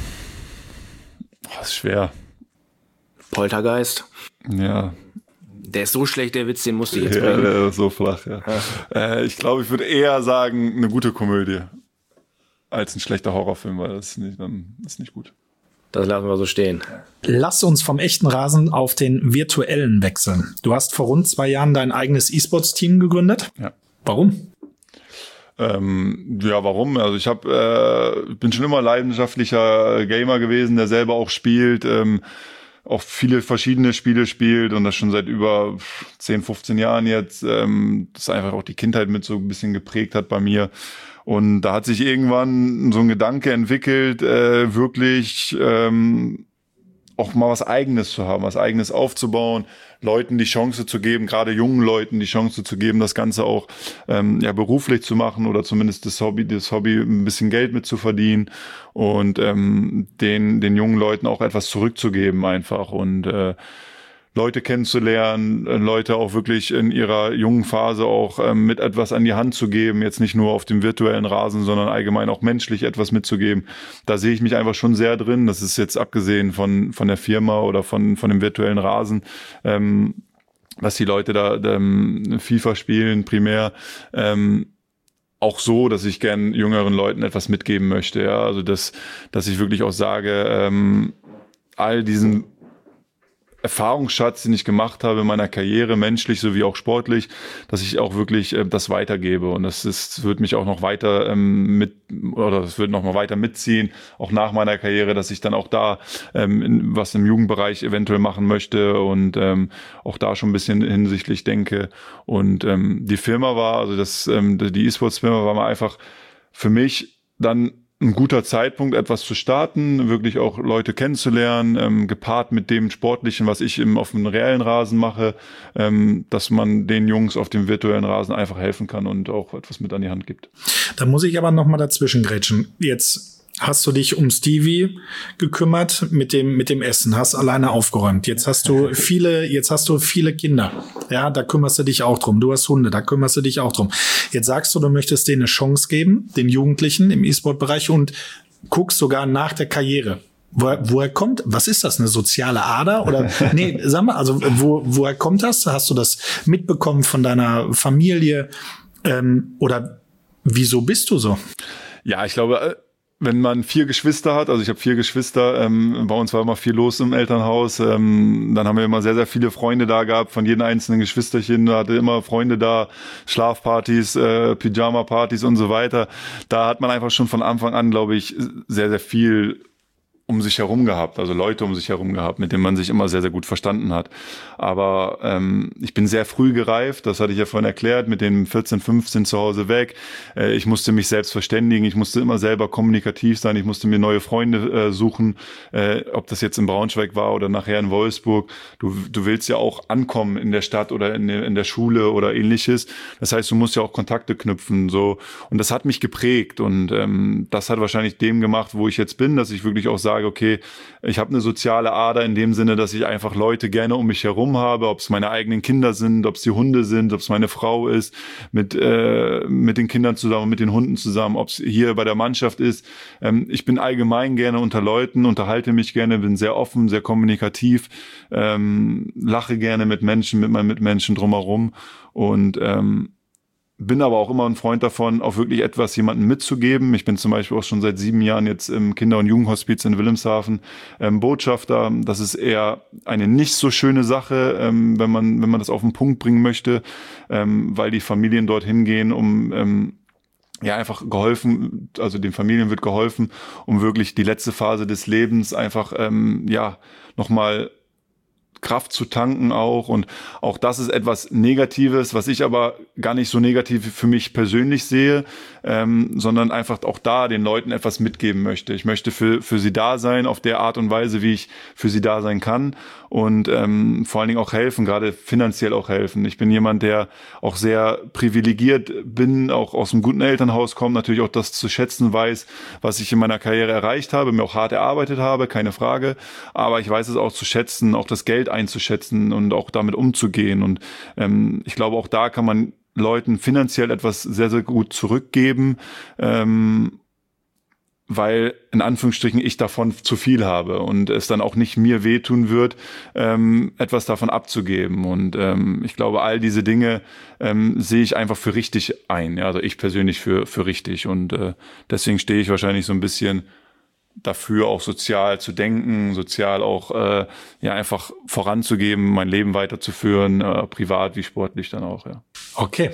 Oh, ist schwer. Poltergeist? Ja. Der ist so schlecht, der Witz, den musste ich jetzt Ja, bringen. der ist so flach, ja. ja. Äh, ich glaube, ich würde eher sagen, eine gute Komödie als ein schlechter Horrorfilm, weil das ist nicht, dann ist nicht gut. Das lassen wir so stehen. Lass uns vom echten Rasen auf den virtuellen wechseln. Du hast vor rund zwei Jahren dein eigenes E-Sports-Team gegründet. Ja. Warum? Ähm, ja, warum? Also ich hab, äh, bin schon immer leidenschaftlicher Gamer gewesen, der selber auch spielt, ähm, auch viele verschiedene Spiele spielt und das schon seit über zehn, fünfzehn Jahren jetzt. Ähm, das einfach auch die Kindheit mit so ein bisschen geprägt hat bei mir. Und da hat sich irgendwann so ein Gedanke entwickelt, äh, wirklich ähm, auch mal was Eigenes zu haben, was Eigenes aufzubauen, Leuten die Chance zu geben, gerade jungen Leuten die Chance zu geben, das Ganze auch ähm, ja beruflich zu machen oder zumindest das Hobby, das Hobby ein bisschen Geld mit zu verdienen und ähm, den den jungen Leuten auch etwas zurückzugeben einfach und äh, Leute kennenzulernen, Leute auch wirklich in ihrer jungen Phase auch ähm, mit etwas an die Hand zu geben, jetzt nicht nur auf dem virtuellen Rasen, sondern allgemein auch menschlich etwas mitzugeben. Da sehe ich mich einfach schon sehr drin. Das ist jetzt abgesehen von von der Firma oder von von dem virtuellen Rasen, ähm, dass die Leute da ähm, FIFA spielen primär. Ähm, auch so, dass ich gern jüngeren Leuten etwas mitgeben möchte. Ja, also dass dass ich wirklich auch sage, ähm, all diesen Erfahrungsschatz, den ich gemacht habe in meiner Karriere, menschlich sowie auch sportlich, dass ich auch wirklich äh, das weitergebe und das ist, wird mich auch noch weiter ähm, mit oder das wird noch mal weiter mitziehen, auch nach meiner Karriere, dass ich dann auch da ähm, in, was im Jugendbereich eventuell machen möchte und ähm, auch da schon ein bisschen hinsichtlich denke und ähm, die Firma war, also das ähm, die E-Sports-Firma war mal einfach für mich dann ein guter Zeitpunkt, etwas zu starten, wirklich auch Leute kennenzulernen, ähm, gepaart mit dem Sportlichen, was ich im, auf dem reellen Rasen mache, ähm, dass man den Jungs auf dem virtuellen Rasen einfach helfen kann und auch etwas mit an die Hand gibt. Da muss ich aber noch mal dazwischen grätschen. Jetzt hast du dich um Stevie gekümmert mit dem mit dem Essen, hast alleine aufgeräumt. Jetzt hast du viele, jetzt hast du viele Kinder. Ja, da kümmerst du dich auch drum. Du hast Hunde, da kümmerst du dich auch drum. Jetzt sagst du, du möchtest denen eine Chance geben, den Jugendlichen im E-Sport-Bereich und guckst sogar nach der Karriere. Woher, woher kommt, was ist das, eine soziale Ader? Oder, nee, sag mal, also, wo, woher kommt das? Hast du das mitbekommen von deiner Familie? Ähm, oder wieso bist du so? Ja, ich glaube, wenn man vier Geschwister hat, also ich habe vier Geschwister, ähm, bei uns war immer viel los im Elternhaus, ähm, dann haben wir immer sehr, sehr viele Freunde da gehabt, von jedem einzelnen Geschwisterchen, da hatte immer Freunde da, Schlafpartys, äh, Pyjama-Partys und so weiter. Da hat man einfach schon von Anfang an, glaube ich, sehr, sehr viel um sich herum gehabt, also Leute um sich herum gehabt, mit denen man sich immer sehr, sehr gut verstanden hat. Aber ähm, ich bin sehr früh gereift, das hatte ich ja vorhin erklärt, mit den vierzehn, fünfzehn zu Hause weg. Äh, ich musste mich selbst verständigen, ich musste immer selber kommunikativ sein, ich musste mir neue Freunde äh, suchen, äh, ob das jetzt in Braunschweig war oder nachher in Wolfsburg. Du, du willst ja auch ankommen in der Stadt oder in, in der Schule oder ähnliches. Das heißt, du musst ja auch Kontakte knüpfen. So. Und das hat mich geprägt und ähm, das hat wahrscheinlich dem gemacht, wo ich jetzt bin, dass ich wirklich auch sage, okay, ich habe eine soziale Ader in dem Sinne, dass ich einfach Leute gerne um mich herum habe, ob es meine eigenen Kinder sind, ob es die Hunde sind, ob es meine Frau ist, mit äh, mit den Kindern zusammen, mit den Hunden zusammen, ob es hier bei der Mannschaft ist. Ähm, ich bin allgemein gerne unter Leuten, unterhalte mich gerne, bin sehr offen, sehr kommunikativ, ähm, lache gerne mit Menschen, mit meinen Mitmenschen drumherum und ähm, bin aber auch immer ein Freund davon, auch wirklich etwas jemandem mitzugeben. Ich bin zum Beispiel auch schon seit sieben Jahren jetzt im Kinder- und Jugendhospiz in Wilhelmshaven ähm, Botschafter. Das ist eher eine nicht so schöne Sache, ähm, wenn man wenn man das auf den Punkt bringen möchte, ähm, weil die Familien dorthin gehen, um ähm, ja einfach geholfen, also den Familien wird geholfen, um wirklich die letzte Phase des Lebens einfach ähm, ja nochmal Kraft zu tanken auch und auch das ist etwas Negatives, was ich aber gar nicht so negativ für mich persönlich sehe, ähm, sondern einfach auch da den Leuten etwas mitgeben möchte. Ich möchte für für sie da sein auf der Art und Weise, wie ich für sie da sein kann und ähm, vor allen Dingen auch helfen, gerade finanziell auch helfen. Ich bin jemand, der auch sehr privilegiert bin, auch aus einem guten Elternhaus kommt, natürlich auch das zu schätzen weiß, was ich in meiner Karriere erreicht habe, mir auch hart erarbeitet habe, keine Frage, aber ich weiß es auch zu schätzen, auch das Geld einzuschätzen und auch damit umzugehen. Und ähm, ich glaube, auch da kann man Leuten finanziell etwas sehr, sehr gut zurückgeben. Ähm, weil in Anführungsstrichen ich davon zu viel habe und es dann auch nicht mir wehtun wird, ähm, etwas davon abzugeben. Und ähm, ich glaube, all diese Dinge ähm, sehe ich einfach für richtig ein. Ja? Also ich persönlich für für richtig. Und äh, deswegen stehe ich wahrscheinlich so ein bisschen dafür, auch sozial zu denken, sozial auch äh, ja einfach voranzugeben, mein Leben weiterzuführen, äh, privat wie sportlich dann auch. Ja. Okay.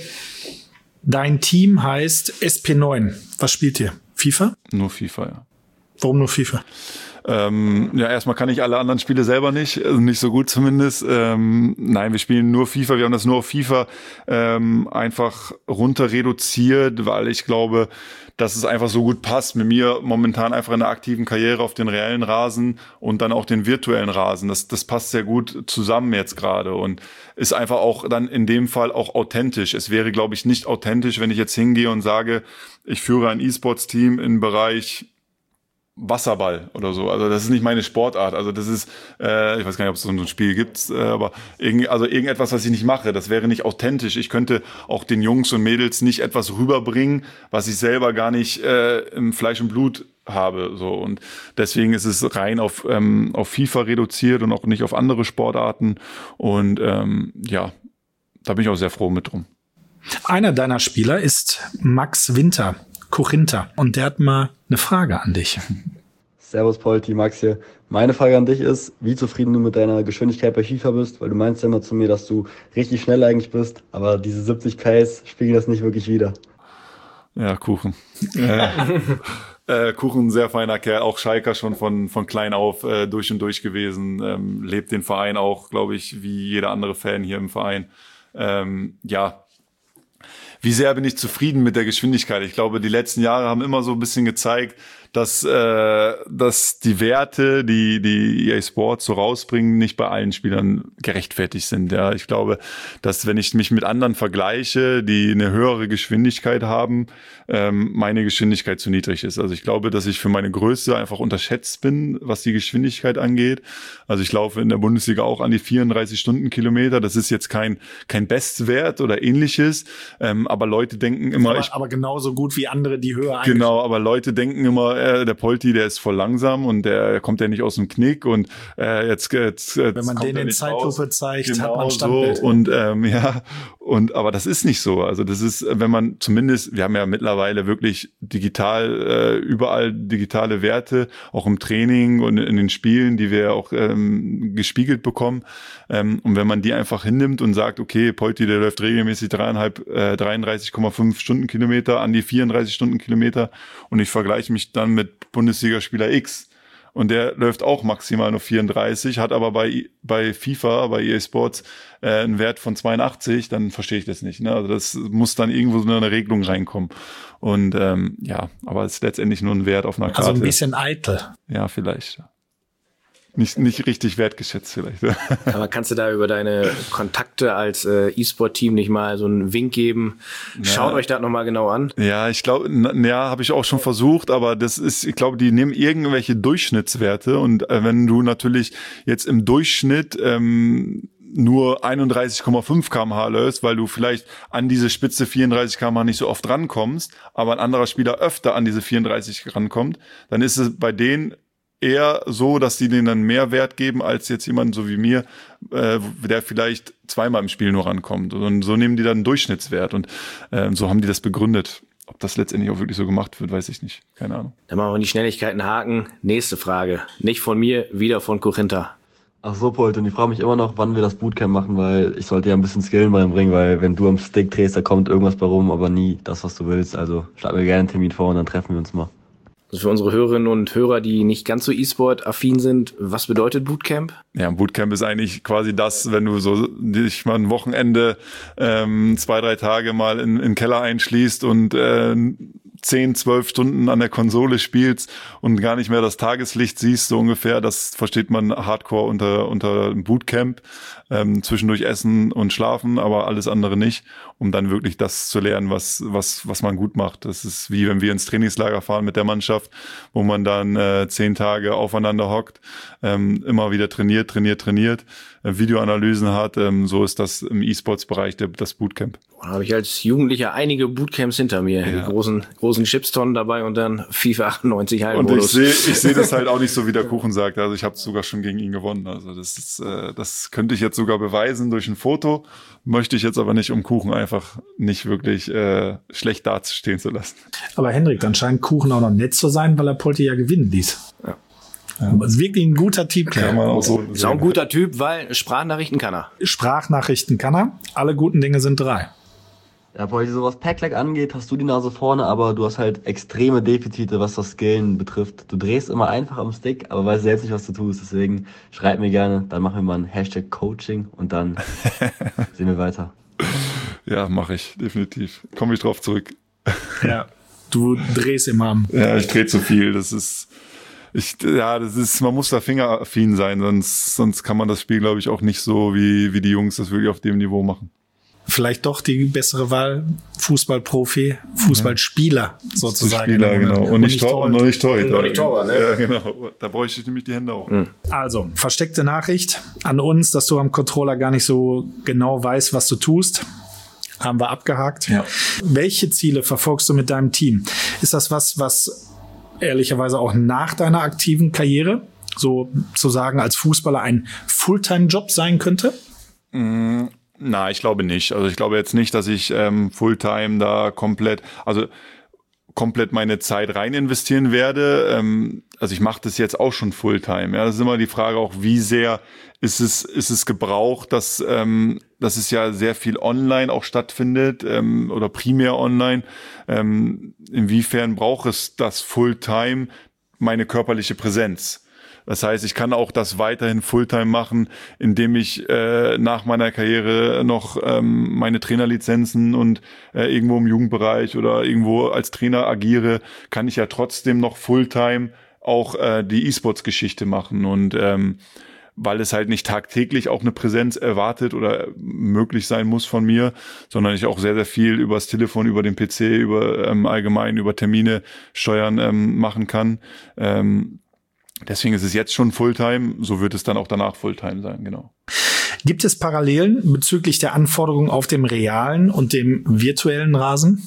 Dein Team heißt S P neun. Was spielt ihr? FIFA? Nur FIFA, ja. Warum nur FIFA? Ähm, ja, erstmal kann ich alle anderen Spiele selber nicht, also nicht so gut zumindest. Ähm, nein, wir spielen nur FIFA, wir haben das nur auf FIFA ähm, einfach runter reduziert, weil ich glaube, dass es einfach so gut passt mit mir momentan einfach in der aktiven Karriere auf den reellen Rasen und dann auch den virtuellen Rasen. Das, das passt sehr gut zusammen jetzt gerade und ist einfach auch dann in dem Fall auch authentisch. Es wäre, glaube ich, nicht authentisch, wenn ich jetzt hingehe und sage, ich führe ein E-Sports-Team im Bereich Wasserball oder so. Also das ist nicht meine Sportart. Also das ist, äh, ich weiß gar nicht, ob es so ein Spiel gibt, äh, aber irgend, also irgendetwas, was ich nicht mache, das wäre nicht authentisch. Ich könnte auch den Jungs und Mädels nicht etwas rüberbringen, was ich selber gar nicht äh, im Fleisch und Blut habe. So. Und deswegen ist es rein auf, ähm, auf FIFA reduziert und auch nicht auf andere Sportarten. Und ähm, ja, da bin ich auch sehr froh mit drum. Einer deiner Spieler ist Max Winter, Korinther. Und der hat mal eine Frage an dich. Servus Polti, Max hier. Meine Frage an dich ist, wie zufrieden du mit deiner Geschwindigkeit bei FIFA bist, weil du meinst ja immer zu mir, dass du richtig schnell eigentlich bist, aber diese siebzig K's spiegeln das nicht wirklich wider. Ja, Kuchen. äh, äh, Kuchen, sehr feiner Kerl, auch Schalker schon von von klein auf äh, durch und durch gewesen, ähm, lebt den Verein auch, glaube ich, wie jeder andere Fan hier im Verein. Ähm, ja, wie sehr bin ich zufrieden mit der Geschwindigkeit? Ich glaube, die letzten Jahre haben immer so ein bisschen gezeigt, dass äh, dass die Werte, die die E A Sports so rausbringen, nicht bei allen Spielern gerechtfertigt sind. Ja, ich glaube, dass wenn ich mich mit anderen vergleiche, die eine höhere Geschwindigkeit haben, ähm, meine Geschwindigkeit zu niedrig ist. Also ich glaube, dass ich für meine Größe einfach unterschätzt bin, was die Geschwindigkeit angeht. Also ich laufe in der Bundesliga auch an die vierunddreißig Stundenkilometer. Das ist jetzt kein kein Bestwert oder ähnliches, ähm, aber Leute denken immer, aber, ich, aber genauso gut wie andere, die höher eingeschätzt. Genau, aber Leute denken immer, äh, der Polti, der ist voll langsam und der kommt ja nicht aus dem Knick und äh, jetzt, jetzt, jetzt wenn man den in Zeitlupe zeigt, genau hat man ein Standbild. So. Und ähm, ja, und aber das ist nicht so. Also das ist, wenn man zumindest, wir haben ja mittlerweile wirklich digital äh, überall digitale Werte, auch im Training und in den Spielen, die wir auch ähm, gespiegelt bekommen. Ähm, und wenn man die einfach hinnimmt und sagt, okay, Polti, der läuft regelmäßig dreieinhalb, äh, dreiunddreißig Komma fünf Stundenkilometer an die vierunddreißig Stundenkilometer und ich vergleiche mich dann mit Bundesligaspieler X und der läuft auch maximal nur vierunddreißig, hat aber bei bei FIFA, bei E A Sports äh, einen Wert von zweiundachtzig, dann verstehe ich das nicht. Ne? Also das muss dann irgendwo so eine Regelung reinkommen. Und ähm, ja, aber es ist letztendlich nur ein Wert auf einer Karte. Also ein bisschen eitel. Ja, vielleicht. Nicht, nicht richtig wertgeschätzt vielleicht. Aber kannst du da über deine Kontakte als äh, E-Sport-Team nicht mal so einen Wink geben? Schaut ja. euch das nochmal genau an. Ja, ich glaube, ja, habe ich auch schon versucht, aber das ist, ich glaube, die nehmen irgendwelche Durchschnittswerte und äh, wenn du natürlich jetzt im Durchschnitt ähm, nur einunddreißig Komma fünf Kilometer pro Stunde läufst, weil du vielleicht an diese Spitze vierunddreißig Kilometer pro Stunde nicht so oft rankommst, aber ein anderer Spieler öfter an diese vierunddreißig rankommt, dann ist es bei denen eher so, dass die denen dann mehr Wert geben als jetzt jemand so wie mir, äh, der vielleicht zweimal im Spiel nur rankommt. Und so nehmen die dann einen Durchschnittswert und äh, so haben die das begründet. Ob das letztendlich auch wirklich so gemacht wird, weiß ich nicht. Keine Ahnung. Dann machen wir die Schnelligkeiten Haken. Nächste Frage. Nicht von mir, wieder von Korinther. Ach so, Polt, und ich frage mich immer noch, wann wir das Bootcamp machen, weil ich sollte ja ein bisschen Skillen reinbringen, weil wenn du am Stick drehst, da kommt irgendwas bei rum, aber nie das, was du willst. Also schlag mir gerne einen Termin vor und dann treffen wir uns mal. Also für unsere Hörerinnen und Hörer, die nicht ganz so E-Sport-affin sind, was bedeutet Bootcamp? Ja, ein Bootcamp ist eigentlich quasi das, wenn du so dich mal ein Wochenende ähm, zwei, drei Tage mal in, in den Keller einschließt und äh, zehn, zwölf Stunden an der Konsole spielst und gar nicht mehr das Tageslicht siehst, so ungefähr. Das versteht man hardcore unter unter Bootcamp. Ähm, zwischendurch essen und schlafen, aber alles andere nicht, um dann wirklich das zu lernen, was was was man gut macht. Das ist wie wenn wir ins Trainingslager fahren mit der Mannschaft, wo man dann äh, zehn Tage aufeinander hockt, ähm, immer wieder trainiert, trainiert, trainiert. äh, Videoanalysen hat. Ähm, so ist das im E-Sports-Bereich der, das Bootcamp. Da habe ich als Jugendlicher einige Bootcamps hinter mir. Ja. Die großen, großen Chipstonnen dabei und dann FIFA achtundneunzig Hallenmodus. Und ich sehe ich sehe das halt auch nicht so, wie der Kuchen sagt. Also ich habe sogar schon gegen ihn gewonnen. Also das ist, äh, das könnte ich jetzt sogar beweisen durch ein Foto. Möchte ich jetzt aber nicht, um Kuchen einfach nicht wirklich äh, schlecht dastehen zu lassen. Aber Hendrik, dann scheint Kuchen auch noch nett zu sein, weil er Polti ja gewinnen ließ. Ja. Ja, ist wirklich ein guter Typ. Kann man auch so ist auch ein guter Typ, weil Sprachnachrichten kann er. Sprachnachrichten kann er. Alle guten Dinge sind drei. Ja, Polti, so was Pack-Lag angeht, hast du die Nase vorne, aber du hast halt extreme Defizite, was das Skillen betrifft. Du drehst immer einfach am Stick, aber weißt selbst nicht, was du tust. Deswegen schreib mir gerne, dann machen wir mal ein Hashtag Coaching und dann sehen wir weiter. Ja, mache ich, definitiv. Komme ich drauf zurück. Ja, du drehst immer am. Ja, ich drehe zu viel. Das ist, ich, ja, das ist, man muss da fingeraffin sein, sonst, sonst kann man das Spiel, glaube ich, auch nicht so, wie, wie die Jungs das wirklich auf dem Niveau machen. Vielleicht doch die bessere Wahl, Fußballprofi, Fußballspieler sozusagen. Spieler, genau. Und, und nicht Tor, und noch nicht Torhüter. Noch nicht Torwart, ne? Ja, genau. Da bräuchte ich nämlich die Hände auch. Mhm. Also, versteckte Nachricht an uns, dass du am Controller gar nicht so genau weißt, was du tust. Haben wir abgehakt. Ja. Welche Ziele verfolgst du mit deinem Team? Ist das was, was ehrlicherweise auch nach deiner aktiven Karriere sozusagen als Fußballer ein Fulltime-Job sein könnte? Mhm. Na, ich glaube nicht. Also ich glaube jetzt nicht, dass ich ähm, Fulltime da komplett, also komplett meine Zeit rein investieren werde. Ähm, also ich mache das jetzt auch schon Fulltime. Ja, das ist immer die Frage auch, wie sehr ist es ist es gebraucht, dass ähm, dass es ja sehr viel online auch stattfindet ähm, oder primär online. Ähm, inwiefern braucht es das Fulltime, meine körperliche Präsenz? Das heißt, ich kann auch das weiterhin Fulltime machen, indem ich äh, nach meiner Karriere noch ähm, meine Trainerlizenzen und äh, irgendwo im Jugendbereich oder irgendwo als Trainer agiere, kann ich ja trotzdem noch Fulltime auch äh, die E-Sports-Geschichte machen. Und ähm, weil es halt nicht tagtäglich auch eine Präsenz erwartet oder möglich sein muss von mir, sondern ich auch sehr, sehr viel übers Telefon, über den P C, über ähm, allgemein, über Termine steuern ähm, machen kann. Ähm, Deswegen ist es jetzt schon Fulltime, so wird es dann auch danach Fulltime sein, genau. Gibt es Parallelen bezüglich der Anforderungen auf dem realen und dem virtuellen Rasen?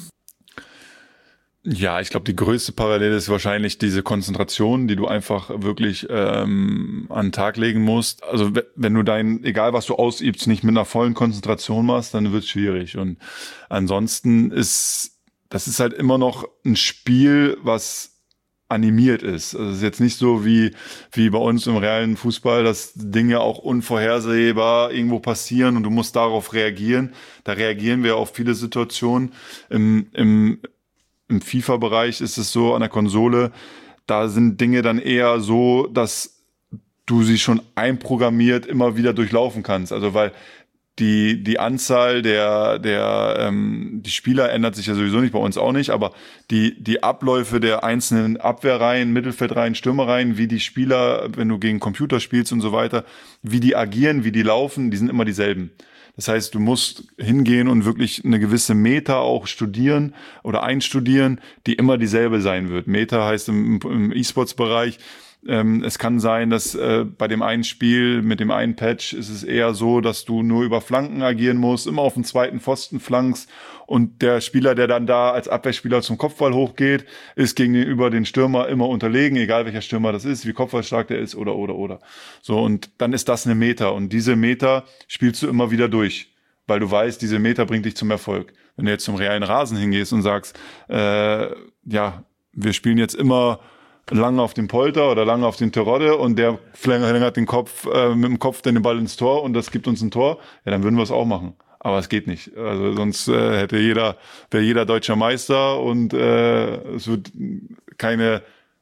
Ja, ich glaube, die größte Parallele ist wahrscheinlich diese Konzentration, die du einfach wirklich ähm, an den Tag legen musst. Also wenn du dein, egal was du ausübst, nicht mit einer vollen Konzentration machst, dann wird es schwierig. Und ansonsten ist, das ist halt immer noch ein Spiel, was animiert ist. Also es ist jetzt nicht so wie wie bei uns im realen Fußball, dass Dinge auch unvorhersehbar irgendwo passieren und du musst darauf reagieren. Da reagieren wir auf viele Situationen. Im, im, im FIFA-Bereich ist es so, an der Konsole, da sind Dinge dann eher so, dass du sie schon einprogrammiert immer wieder durchlaufen kannst. Also weil Die, die Anzahl der, der, ähm, die Spieler ändert sich ja sowieso nicht, bei uns auch nicht, aber die, die Abläufe der einzelnen Abwehrreihen, Mittelfeldreihen, Stürmerreihen, wie die Spieler, wenn du gegen Computer spielst und so weiter, wie die agieren, wie die laufen, die sind immer dieselben. Das heißt, du musst hingehen und wirklich eine gewisse Meta auch studieren oder einstudieren, die immer dieselbe sein wird. Meta heißt im, im E-Sports-Bereich, Ähm, es kann sein, dass äh, bei dem einen Spiel mit dem einen Patch ist es eher so, dass du nur über Flanken agieren musst, immer auf den zweiten Pfosten flankst und der Spieler, der dann da als Abwehrspieler zum Kopfball hochgeht, ist gegenüber den Stürmer immer unterlegen, egal welcher Stürmer das ist, wie kopfballstark der ist oder oder oder. So, und dann ist das eine Meta und diese Meta spielst du immer wieder durch, weil du weißt, diese Meta bringt dich zum Erfolg. Wenn du jetzt zum realen Rasen hingehst und sagst, äh, ja, wir spielen jetzt immer lange auf dem Polter oder lange auf den Terodde und der verlängert den Kopf äh, mit dem Kopf dann den Ball ins Tor und das gibt uns ein Tor, ja, dann würden wir es auch machen. Aber es geht nicht. Also sonst äh, hätte jeder, wäre jeder deutscher Meister und äh, es wird keine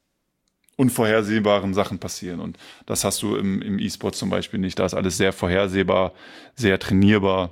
unvorhersehbaren Sachen passieren. Und das hast du im, im E-Sport zum Beispiel nicht. Da ist alles sehr vorhersehbar, sehr trainierbar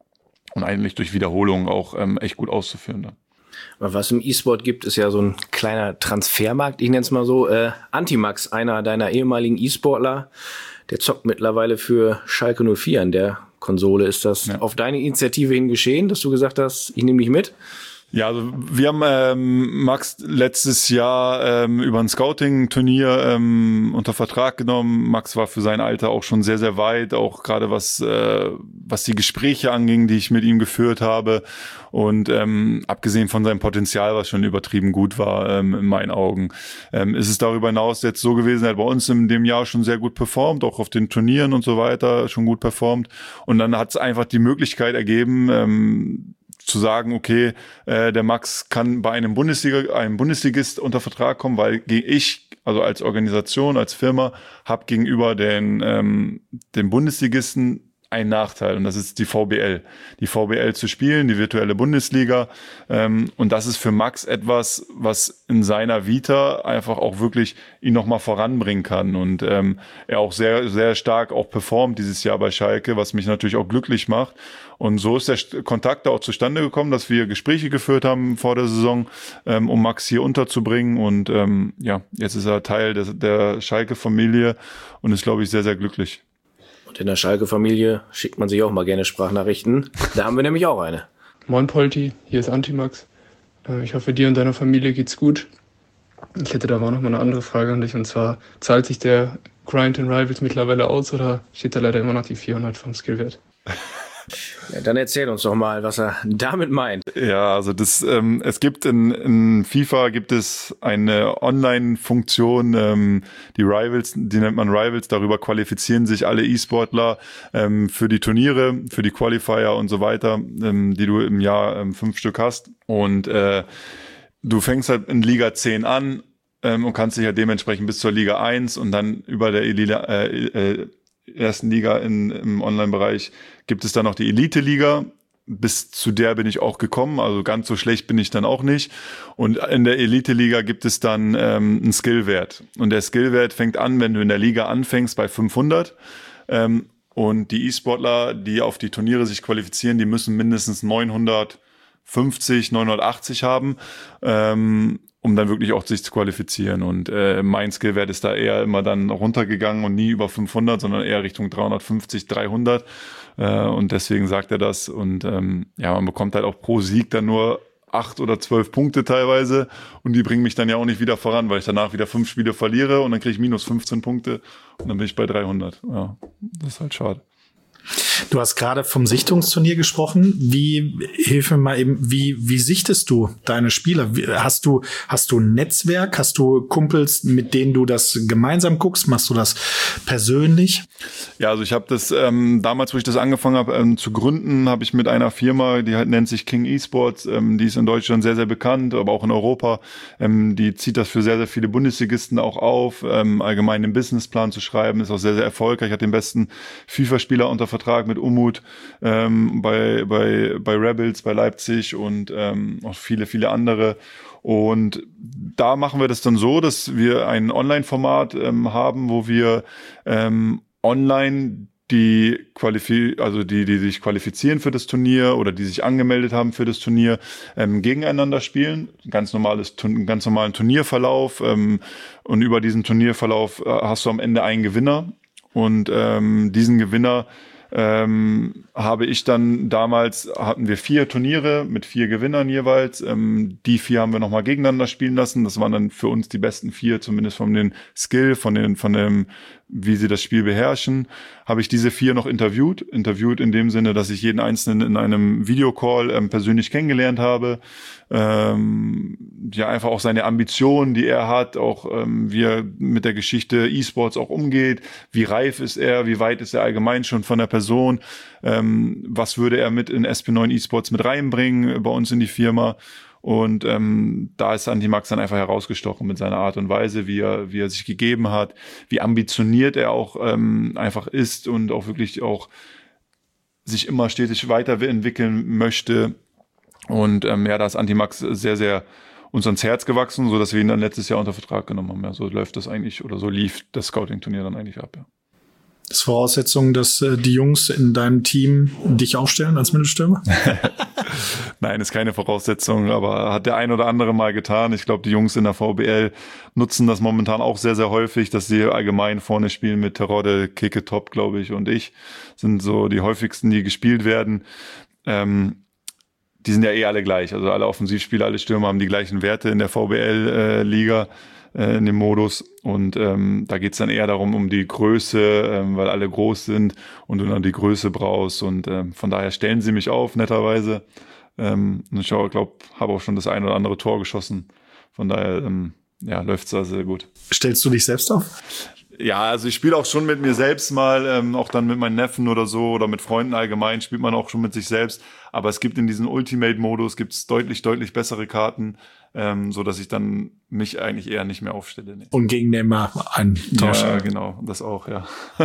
und eigentlich durch Wiederholung auch ähm, echt gut auszuführen dann. Aber was im E-Sport gibt, ist ja so ein kleiner Transfermarkt, ich nenne es mal so. Äh, Antimax, einer deiner ehemaligen E-Sportler, der zockt mittlerweile für Schalke null vier an der Konsole. Ist das ja auf deine Initiative hin geschehen, dass du gesagt hast, ich nehme dich mit? Ja, also wir haben ähm, Max letztes Jahr ähm, über ein Scouting-Turnier ähm, unter Vertrag genommen. Max war für sein Alter auch schon sehr, sehr weit, auch gerade was äh, was die Gespräche anging, die ich mit ihm geführt habe. Und ähm, abgesehen von seinem Potenzial, was schon übertrieben gut war, ähm, in meinen Augen, ähm, ist es darüber hinaus jetzt so gewesen, er hat bei uns in dem Jahr schon sehr gut performt, auch auf den Turnieren und so weiter schon gut performt. Und dann hat es einfach die Möglichkeit ergeben, ähm, zu sagen, okay, äh, der Max kann bei einem Bundesliga, einem Bundesligist unter Vertrag kommen, weil ich, also als Organisation, als Firma, habe gegenüber den, ähm, den Bundesligisten einen Nachteil, und das ist die V B L. Die V B L zu spielen, die virtuelle Bundesliga. Ähm, und das ist für Max etwas, was in seiner Vita einfach auch wirklich ihn nochmal voranbringen kann. Und ähm, er auch sehr, sehr stark auch performt dieses Jahr bei Schalke, was mich natürlich auch glücklich macht. Und so ist der Kontakt da auch zustande gekommen, dass wir Gespräche geführt haben vor der Saison, ähm, um Max hier unterzubringen. Und ähm, ja, jetzt ist er Teil der, der Schalke-Familie und ist, glaube ich, sehr, sehr glücklich. Und in der Schalke-Familie schickt man sich auch mal gerne Sprachnachrichten. Da haben wir nämlich auch eine. Moin Polti, hier ist Antimax. Ich hoffe, dir und deiner Familie geht's gut. Ich hätte da aber auch noch mal eine andere Frage an dich. Und zwar, zahlt sich der Grind in Rivals mittlerweile aus oder steht da leider immer noch die vierhundert vom Skillwert? Ja, dann erzähl uns doch mal, was er damit meint. Ja, also das, ähm, es gibt in, in FIFA gibt es eine Online-Funktion, ähm, die Rivals, die nennt man Rivals, darüber qualifizieren sich alle E-Sportler ähm, für die Turniere, für die Qualifier und so weiter, ähm, die du im Jahr ähm, fünf Stück hast. Und äh, du fängst halt in Liga zehn an ähm, und kannst dich ja dementsprechend bis zur Liga eins und dann über der Elite, äh, äh, ersten Liga in, im Online-Bereich gibt es dann noch die Elite-Liga. Bis zu der bin ich auch gekommen, also ganz so schlecht bin ich dann auch nicht. Und in der Elite-Liga gibt es dann ähm, einen Skillwert. Und der Skillwert fängt an, wenn du in der Liga anfängst, bei fünfhundert. Ähm, und die E-Sportler, die auf die Turniere sich qualifizieren, die müssen mindestens neunhundertfünfzig, neunhundertachtzig haben. Ähm, um dann wirklich auch sich zu qualifizieren. Und äh, mein Skillwert ist da eher immer dann runtergegangen und nie über fünfhundert, sondern eher Richtung dreihundertfünfzig, dreihundert. Äh, und deswegen sagt er das. Und ähm, ja, man bekommt halt auch pro Sieg dann nur acht oder zwölf Punkte teilweise. Und die bringen mich dann ja auch nicht wieder voran, weil ich danach wieder fünf Spiele verliere und dann kriege ich minus fünfzehn Punkte und dann bin ich bei dreihundert. Ja, das ist halt schade. Du hast gerade vom Sichtungsturnier gesprochen. Wie, hilf mir mal eben, wie, wie sichtest du deine Spieler? Wie, hast du, hast du ein Netzwerk? Hast du Kumpels, mit denen du das gemeinsam guckst? Machst du das persönlich? Ja, also ich habe das ähm, damals, wo ich das angefangen habe ähm, zu gründen, habe ich mit einer Firma, die halt nennt sich King Esports, ähm, die ist in Deutschland sehr, sehr bekannt, aber auch in Europa. Ähm, die zieht das für sehr, sehr viele Bundesligisten auch auf, ähm, allgemein den Businessplan zu schreiben, ist auch sehr, sehr erfolgreich, hat den besten FIFA-Spieler unter Vertrag mit Umut ähm, bei, bei, bei Rebels, bei Leipzig und ähm, auch viele, viele andere. Und da machen wir das dann so, dass wir ein Online-Format ähm, haben, wo wir ähm, online die Qualifi also die, die sich qualifizieren für das Turnier oder die sich angemeldet haben für das Turnier, ähm, gegeneinander spielen. Ganz normales, ganz normalen Turnierverlauf. Ähm, und über diesen Turnierverlauf äh, hast du am Ende einen Gewinner. Und ähm, diesen Gewinner ähm, habe ich dann damals, hatten wir vier Turniere mit vier Gewinnern jeweils. Ähm, die vier haben wir nochmal gegeneinander spielen lassen. Das waren dann für uns die besten vier, zumindest von den Skill, von den, von dem, wie sie das Spiel beherrschen. Habe ich diese vier noch interviewt. Interviewt in dem Sinne, dass ich jeden Einzelnen in einem Videocall ähm, persönlich kennengelernt habe. Ähm, ja, einfach auch seine Ambitionen, die er hat, auch ähm, wie er mit der Geschichte E-Sports auch umgeht, wie reif ist er, wie weit ist er allgemein schon von der Person, ähm, was würde er mit in S P neun E-Sports mit reinbringen bei uns in die Firma. Und ähm, da ist Antimax dann einfach herausgestochen mit seiner Art und Weise, wie er, wie er sich gegeben hat, wie ambitioniert er auch ähm, einfach ist und auch wirklich auch sich immer stetig weiterentwickeln möchte. Und ähm, ja, da ist Antimax sehr, sehr uns ans Herz gewachsen, so dass wir ihn dann letztes Jahr unter Vertrag genommen haben. Ja, so läuft das eigentlich oder so lief das Scouting-Turnier dann eigentlich ab. Ja. Das ist Voraussetzung, dass äh, die Jungs in deinem Team dich aufstellen als Mittelstürmer? Nein, ist keine Voraussetzung, aber hat der ein oder andere mal getan. Ich glaube, die Jungs in der V B L nutzen das momentan auch sehr, sehr häufig, dass sie allgemein vorne spielen mit Terodde, Keke Top, glaube ich, und ich. Sind so die häufigsten, die gespielt werden. Ähm, die sind ja eh alle gleich. Also alle Offensivspieler, alle Stürmer haben die gleichen Werte in der V B L-Liga, äh, in dem Modus. Und ähm, da geht's dann eher darum, um die Größe, ähm, weil alle groß sind und du dann die Größe brauchst. Und ähm, von daher stellen sie mich auf, netterweise. Ähm, und ich glaube, habe auch schon das ein oder andere Tor geschossen. Von daher, ähm, ja, läuft's da sehr gut. Stellst du dich selbst auf? Ja, also ich spiele auch schon mit mir selbst mal, ähm, auch dann mit meinen Neffen oder so oder mit Freunden allgemein spielt man auch schon mit sich selbst. Aber es gibt in diesem Ultimate-Modus gibt's deutlich, deutlich bessere Karten, ähm, so dass ich dann mich eigentlich eher nicht mehr aufstelle. Nee. Und gegen Neymar einen Tausch. Ja, genau, das auch, ja.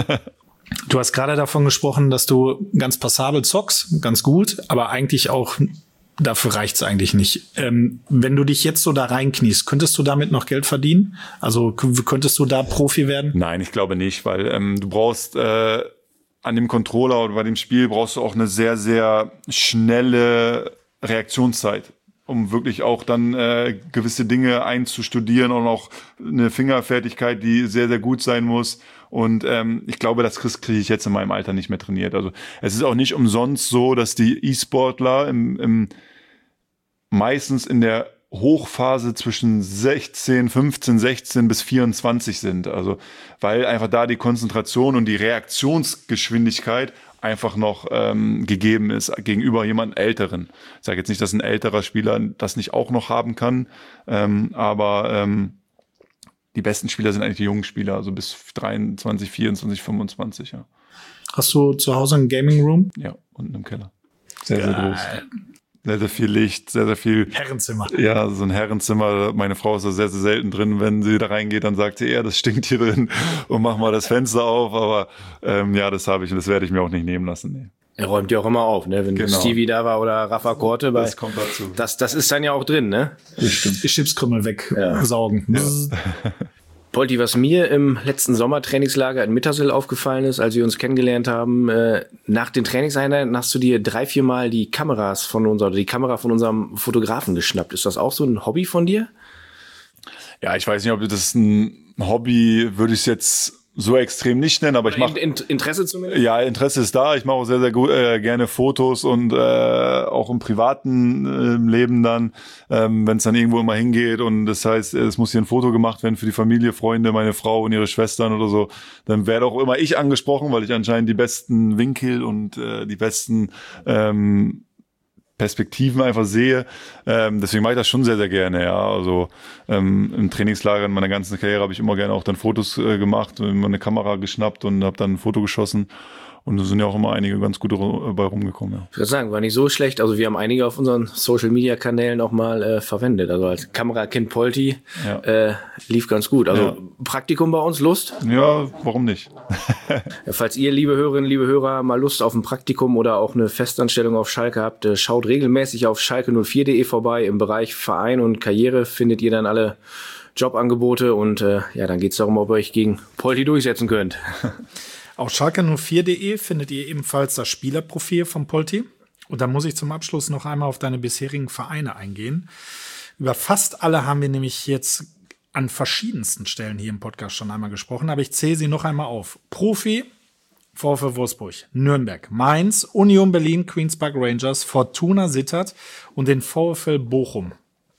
Du hast gerade davon gesprochen, dass du ganz passabel zockst, ganz gut, aber eigentlich auch dafür reicht's eigentlich nicht. Ähm, wenn du dich jetzt so da reinkniest, könntest du damit noch Geld verdienen? Also k- könntest du da Profi werden? Nein, ich glaube nicht, weil ähm, du brauchst äh, an dem Controller oder bei dem Spiel brauchst du auch eine sehr, sehr schnelle Reaktionszeit, um wirklich auch dann äh, gewisse Dinge einzustudieren und auch eine Fingerfertigkeit, die sehr, sehr gut sein muss. Und ähm, ich glaube, das kriege ich jetzt in meinem Alter nicht mehr trainiert. Also es ist auch nicht umsonst so, dass die E-Sportler im, im meistens in der Hochphase zwischen sechzehn, fünfzehn, sechzehn bis vierundzwanzig sind. Also weil einfach da die Konzentration und die Reaktionsgeschwindigkeit einfach noch ähm, gegeben ist gegenüber jemand Älteren. Ich sage jetzt nicht, dass ein älterer Spieler das nicht auch noch haben kann, ähm, aber ähm, die besten Spieler sind eigentlich die jungen Spieler, also bis dreiundzwanzig, vierundzwanzig, fünfundzwanzig, ja. Hast du zu Hause einen Gaming Room? Ja, unten im Keller. Sehr, sehr groß. Sehr, sehr viel Licht, sehr, sehr viel. Herrenzimmer. Ja, so ein Herrenzimmer. Meine Frau ist da sehr, sehr selten drin. Wenn sie da reingeht, dann sagt sie, ja, das stinkt hier drin und mach mal das Fenster auf. Aber ähm, ja, das habe ich und das werde ich mir auch nicht nehmen lassen. Nee. Er räumt ja auch immer auf, ne? Wenn Genau. Stevie da war oder Rafa Korte. Bei, Das kommt dazu. Das, das ist dann ja auch drin, ne? Die Chipskrümmel wegsaugen. Ja. Polti, was mir im letzten Sommertrainingslager in Mittersill aufgefallen ist, als wir uns kennengelernt haben, äh, nach den Trainingseinheiten hast du dir drei, vier Mal die Kameras von unserer, die Kamera von unserem Fotografen geschnappt. Ist das auch so ein Hobby von dir? Ja, ich weiß nicht, ob das ein Hobby, würde ich es jetzt so extrem nicht nennen, aber ich mache Interesse zumindest. Ja, Interesse ist da. Ich mache auch sehr, sehr gut, äh, gerne Fotos und äh, auch im privaten äh, Leben dann, ähm, wenn es dann irgendwo immer hingeht und das heißt, es muss hier ein Foto gemacht werden für die Familie, Freunde, meine Frau und ihre Schwestern oder so, dann werde auch immer ich angesprochen, weil ich anscheinend die besten Winkel und äh, die besten ähm, Perspektiven einfach sehe. Ähm, deswegen mache ich das schon sehr, sehr gerne, ja. Also ähm, im Trainingslager in meiner ganzen Karriere habe ich immer gerne auch dann Fotos äh, gemacht, immer eine Kamera geschnappt und habe dann ein Foto geschossen. Und da sind ja auch immer einige ganz gute bei rumgekommen, ja. Ich würde sagen, war nicht so schlecht. Also wir haben einige auf unseren Social-Media-Kanälen auch mal äh, verwendet. Also als Kamerakind Polti Ja. äh, lief ganz gut. Also Ja. Praktikum bei uns, Lust? Ja, warum nicht? Ja, falls ihr, liebe Hörerinnen, liebe Hörer, mal Lust auf ein Praktikum oder auch eine Festanstellung auf Schalke habt, äh, schaut regelmäßig auf schalke null vier punkt de vorbei. Im Bereich Verein und Karriere findet ihr dann alle Jobangebote und äh, ja, dann geht's darum, ob ihr euch gegen Polti durchsetzen könnt. Auf schalke null vier punkt de findet ihr ebenfalls das Spielerprofil von Polti. Und da muss ich zum Abschluss noch einmal auf deine bisherigen Vereine eingehen. Über fast alle haben wir nämlich jetzt an verschiedensten Stellen hier im Podcast schon einmal gesprochen, aber ich zähle sie noch einmal auf. Profi, VfL Wolfsburg, Nürnberg, Mainz, Union Berlin, Queens Park Rangers, Fortuna Sittard und den VfL Bochum.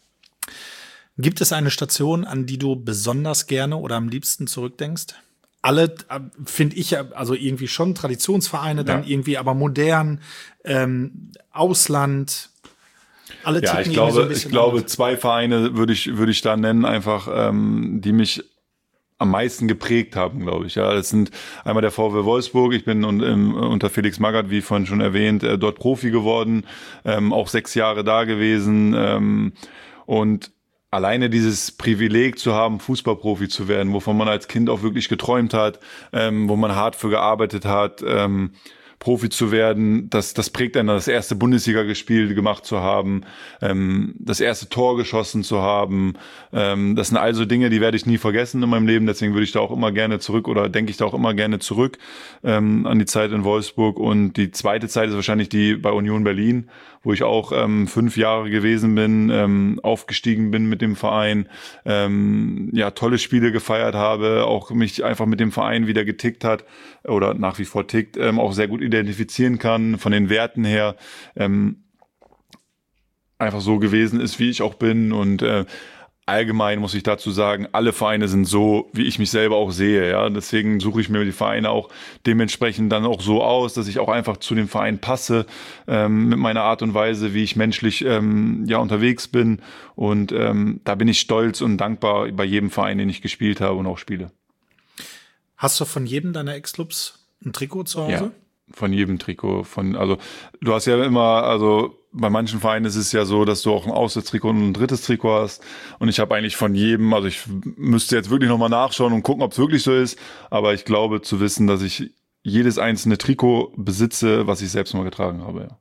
Gibt es eine Station, an die du besonders gerne oder am liebsten zurückdenkst? Alle, finde ich ja, also irgendwie schon Traditionsvereine, dann Ja. irgendwie aber modern, ähm, Ausland, alle Ja, ticken ich irgendwie so ein glaube, bisschen ich glaube, anders. zwei Vereine würde ich, würde ich da nennen, einfach, ähm, die mich am meisten geprägt haben, glaube ich. Ja, das sind einmal der VfL Wolfsburg. Ich bin un, ähm, unter Felix Magath, wie vorhin schon erwähnt, äh, dort Profi geworden, ähm, auch sechs Jahre da gewesen, ähm, und alleine dieses Privileg zu haben, Fußballprofi zu werden, wovon man als Kind auch wirklich geträumt hat, ähm, wo man hart für gearbeitet hat, ähm, Profi zu werden, das, das prägt einen, das erste Bundesliga-Spiel gemacht zu haben, ähm, das erste Tor geschossen zu haben. Ähm, das sind also Dinge, die werde ich nie vergessen in meinem Leben. Deswegen würde ich da auch immer gerne zurück oder denke ich da auch immer gerne zurück ähm, an die Zeit in Wolfsburg. Und die zweite Zeit ist wahrscheinlich die bei Union Berlin, wo ich auch ähm, fünf Jahre gewesen bin, ähm, aufgestiegen bin mit dem Verein, ähm, ja, tolle Spiele gefeiert habe, auch mich einfach mit dem Verein wieder getickt hat oder nach wie vor tickt, ähm, auch sehr gut identifizieren kann von den Werten her. Ähm, einfach so gewesen ist, wie ich auch bin und äh, allgemein muss ich dazu sagen, alle Vereine sind so, wie ich mich selber auch sehe. Ja, deswegen suche ich mir die Vereine auch dementsprechend dann auch so aus, dass ich auch einfach zu dem Verein passe ähm, mit meiner Art und Weise, wie ich menschlich ähm, ja unterwegs bin. Und ähm, da bin ich stolz und dankbar bei jedem Verein, den ich gespielt habe und auch spiele. Hast du von jedem deiner Ex-Clubs ein Trikot zu Hause? Ja, von jedem Trikot. Von also du hast ja immer also bei manchen Vereinen ist es ja so, dass du auch ein Auswärtstrikot und ein drittes Trikot hast. Und ich habe eigentlich von jedem, also ich müsste jetzt wirklich nochmal nachschauen und gucken, ob es wirklich so ist. Aber ich glaube zu wissen, dass ich jedes einzelne Trikot besitze, was ich selbst mal getragen habe. Ja.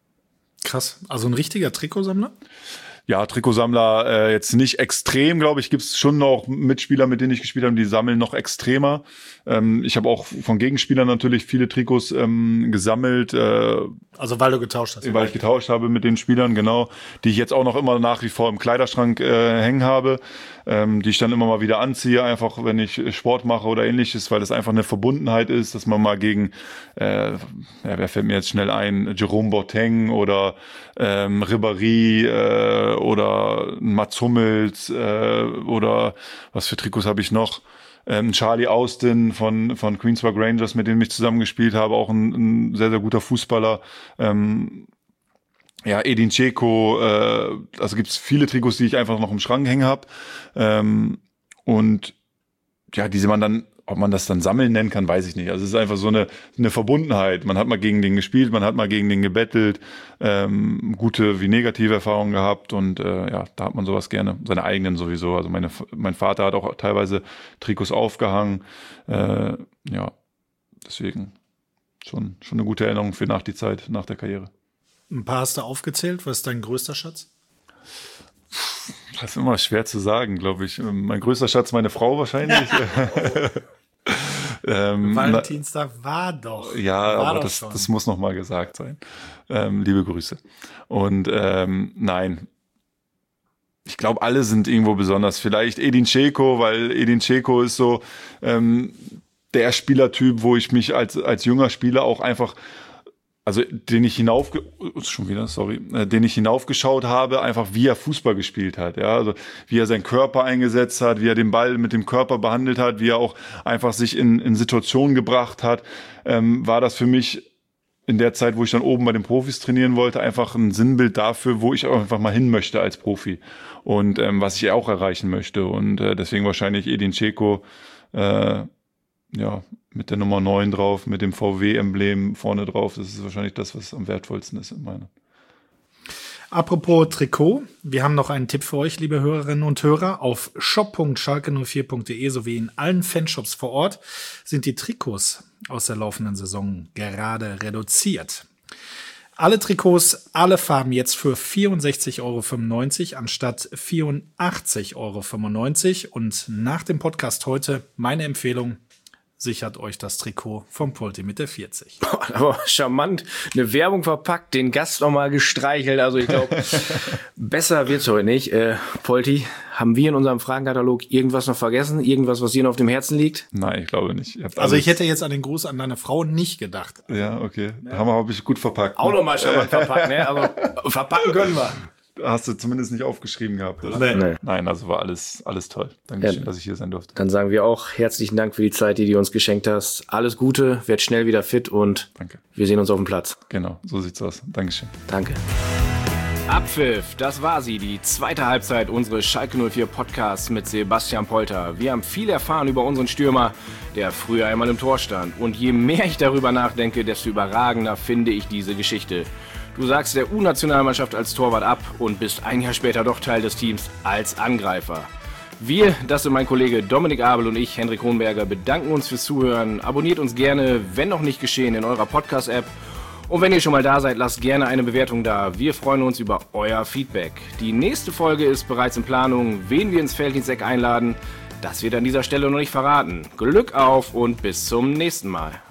Krass. Also ein richtiger Trikotsammler? Ja, Trikotsammler äh, jetzt nicht extrem, glaube ich. Gibt es schon noch Mitspieler, mit denen ich gespielt habe, die sammeln noch extremer. Ähm, ich habe auch von Gegenspielern natürlich viele Trikots ähm, gesammelt. Äh, also weil du getauscht hast. Weil ich getauscht habe mit den Spielern, genau. Die ich jetzt auch noch immer nach wie vor im Kleiderschrank äh, hängen habe. Ähm, die ich dann immer mal wieder anziehe, einfach wenn ich Sport mache oder ähnliches, weil das einfach eine Verbundenheit ist, dass man mal gegen, äh, ja, wer fällt mir jetzt schnell ein, Jerome Boateng oder ähm, Ribéry äh, oder Mats Hummels äh, oder was für Trikots habe ich noch? Ähm, Charlie Austin von von Queens Park Rangers, mit dem ich zusammen gespielt habe, auch ein, ein sehr, sehr guter Fußballer. Ähm, Ja, Edin Dzeko, äh, also gibt's viele Trikots, die ich einfach noch im Schrank hängen habe. Ähm, und ja, diese man dann, ob man das dann sammeln nennen kann, weiß ich nicht. Also es ist einfach so eine, eine Verbundenheit. Man hat mal gegen den gespielt, man hat mal gegen den gebettelt, ähm, gute wie negative Erfahrungen gehabt und äh, ja, da hat man sowas gerne, seine eigenen sowieso. Also meine, mein Vater hat auch teilweise Trikots aufgehangen. Äh, ja, deswegen schon, schon eine gute Erinnerung für nach die Zeit, nach der Karriere. Ein paar hast du aufgezählt. Was ist dein größter Schatz? Das ist immer schwer zu sagen, glaube ich. Mein größter Schatz, meine Frau wahrscheinlich. ähm, Valentinstag war doch. Ja, war aber doch das, schon. das muss noch mal gesagt sein. Ähm, liebe Grüße. Und ähm, nein, ich glaube, alle sind irgendwo besonders. Vielleicht Edin Dzeko, weil Edin Dzeko ist so ähm, der Spielertyp, wo ich mich als als junger Spieler auch einfach Also den ich hinauf schon wieder sorry, äh, den ich hinaufgeschaut habe, einfach wie er Fußball gespielt hat, ja, also wie er seinen Körper eingesetzt hat, wie er den Ball mit dem Körper behandelt hat, wie er auch einfach sich in in Situationen gebracht hat, ähm, war das für mich in der Zeit, wo ich dann oben bei den Profis trainieren wollte, einfach ein Sinnbild dafür, wo ich auch einfach mal hin möchte als Profi und ähm, was ich auch erreichen möchte und äh, deswegen wahrscheinlich Edin Dzeko, äh, ja, mit der Nummer neun drauf, mit dem V W-Emblem vorne drauf. Das ist wahrscheinlich das, was am wertvollsten ist in meiner. Apropos Trikot, wir haben noch einen Tipp für euch, liebe Hörerinnen und Hörer. Auf shop punkt schalke null vier punkt de sowie in allen Fanshops vor Ort sind die Trikots aus der laufenden Saison gerade reduziert. Alle Trikots, alle Farben jetzt für vierundsechzig Euro fünfundneunzig anstatt vierundachtzig Euro fünfundneunzig. Und nach dem Podcast heute meine Empfehlung: sichert euch das Trikot vom Polti mit der vierzig. Aber charmant, eine Werbung verpackt, den Gast nochmal gestreichelt. Also ich glaube, besser wird's heute nicht. Äh, Polti, haben wir in unserem Fragenkatalog irgendwas noch vergessen? Irgendwas, was dir noch auf dem Herzen liegt? Nein, ich glaube nicht. Also ich hätte jetzt an den Gruß an deine Frau nicht gedacht. Ja, okay. Ja. Haben wir, habe ich gut verpackt. Auch nochmal charmant verpackt, ne? Also verpacken können wir. Hast du zumindest nicht aufgeschrieben gehabt, oder? Nee. Nee. Nein, also war alles, alles toll. Dankeschön, Ja. dass ich hier sein durfte. Dann sagen wir auch herzlichen Dank für die Zeit, die du uns geschenkt hast. Alles Gute, werd schnell wieder fit und Danke. wir sehen uns auf dem Platz. Genau, so sieht's aus. Dankeschön. Danke. Abpfiff, das war sie, die zweite Halbzeit unseres Schalke null vier Podcasts mit Sebastian Polter. Wir haben viel erfahren über unseren Stürmer, der früher einmal im Tor stand. Und je mehr ich darüber nachdenke, desto überragender finde ich diese Geschichte. Du sagst der U-Nationalmannschaft als Torwart ab und bist ein Jahr später doch Teil des Teams als Angreifer. Wir, das sind mein Kollege Dominik Abel und ich, Hendrik Hohenberger, bedanken uns fürs Zuhören. Abonniert uns gerne, wenn noch nicht geschehen, in eurer Podcast-App. Und wenn ihr schon mal da seid, lasst gerne eine Bewertung da. Wir freuen uns über euer Feedback. Die nächste Folge ist bereits in Planung. Wen wir ins Felddiensteck einladen, das wird an dieser Stelle noch nicht verraten. Glück auf und bis zum nächsten Mal.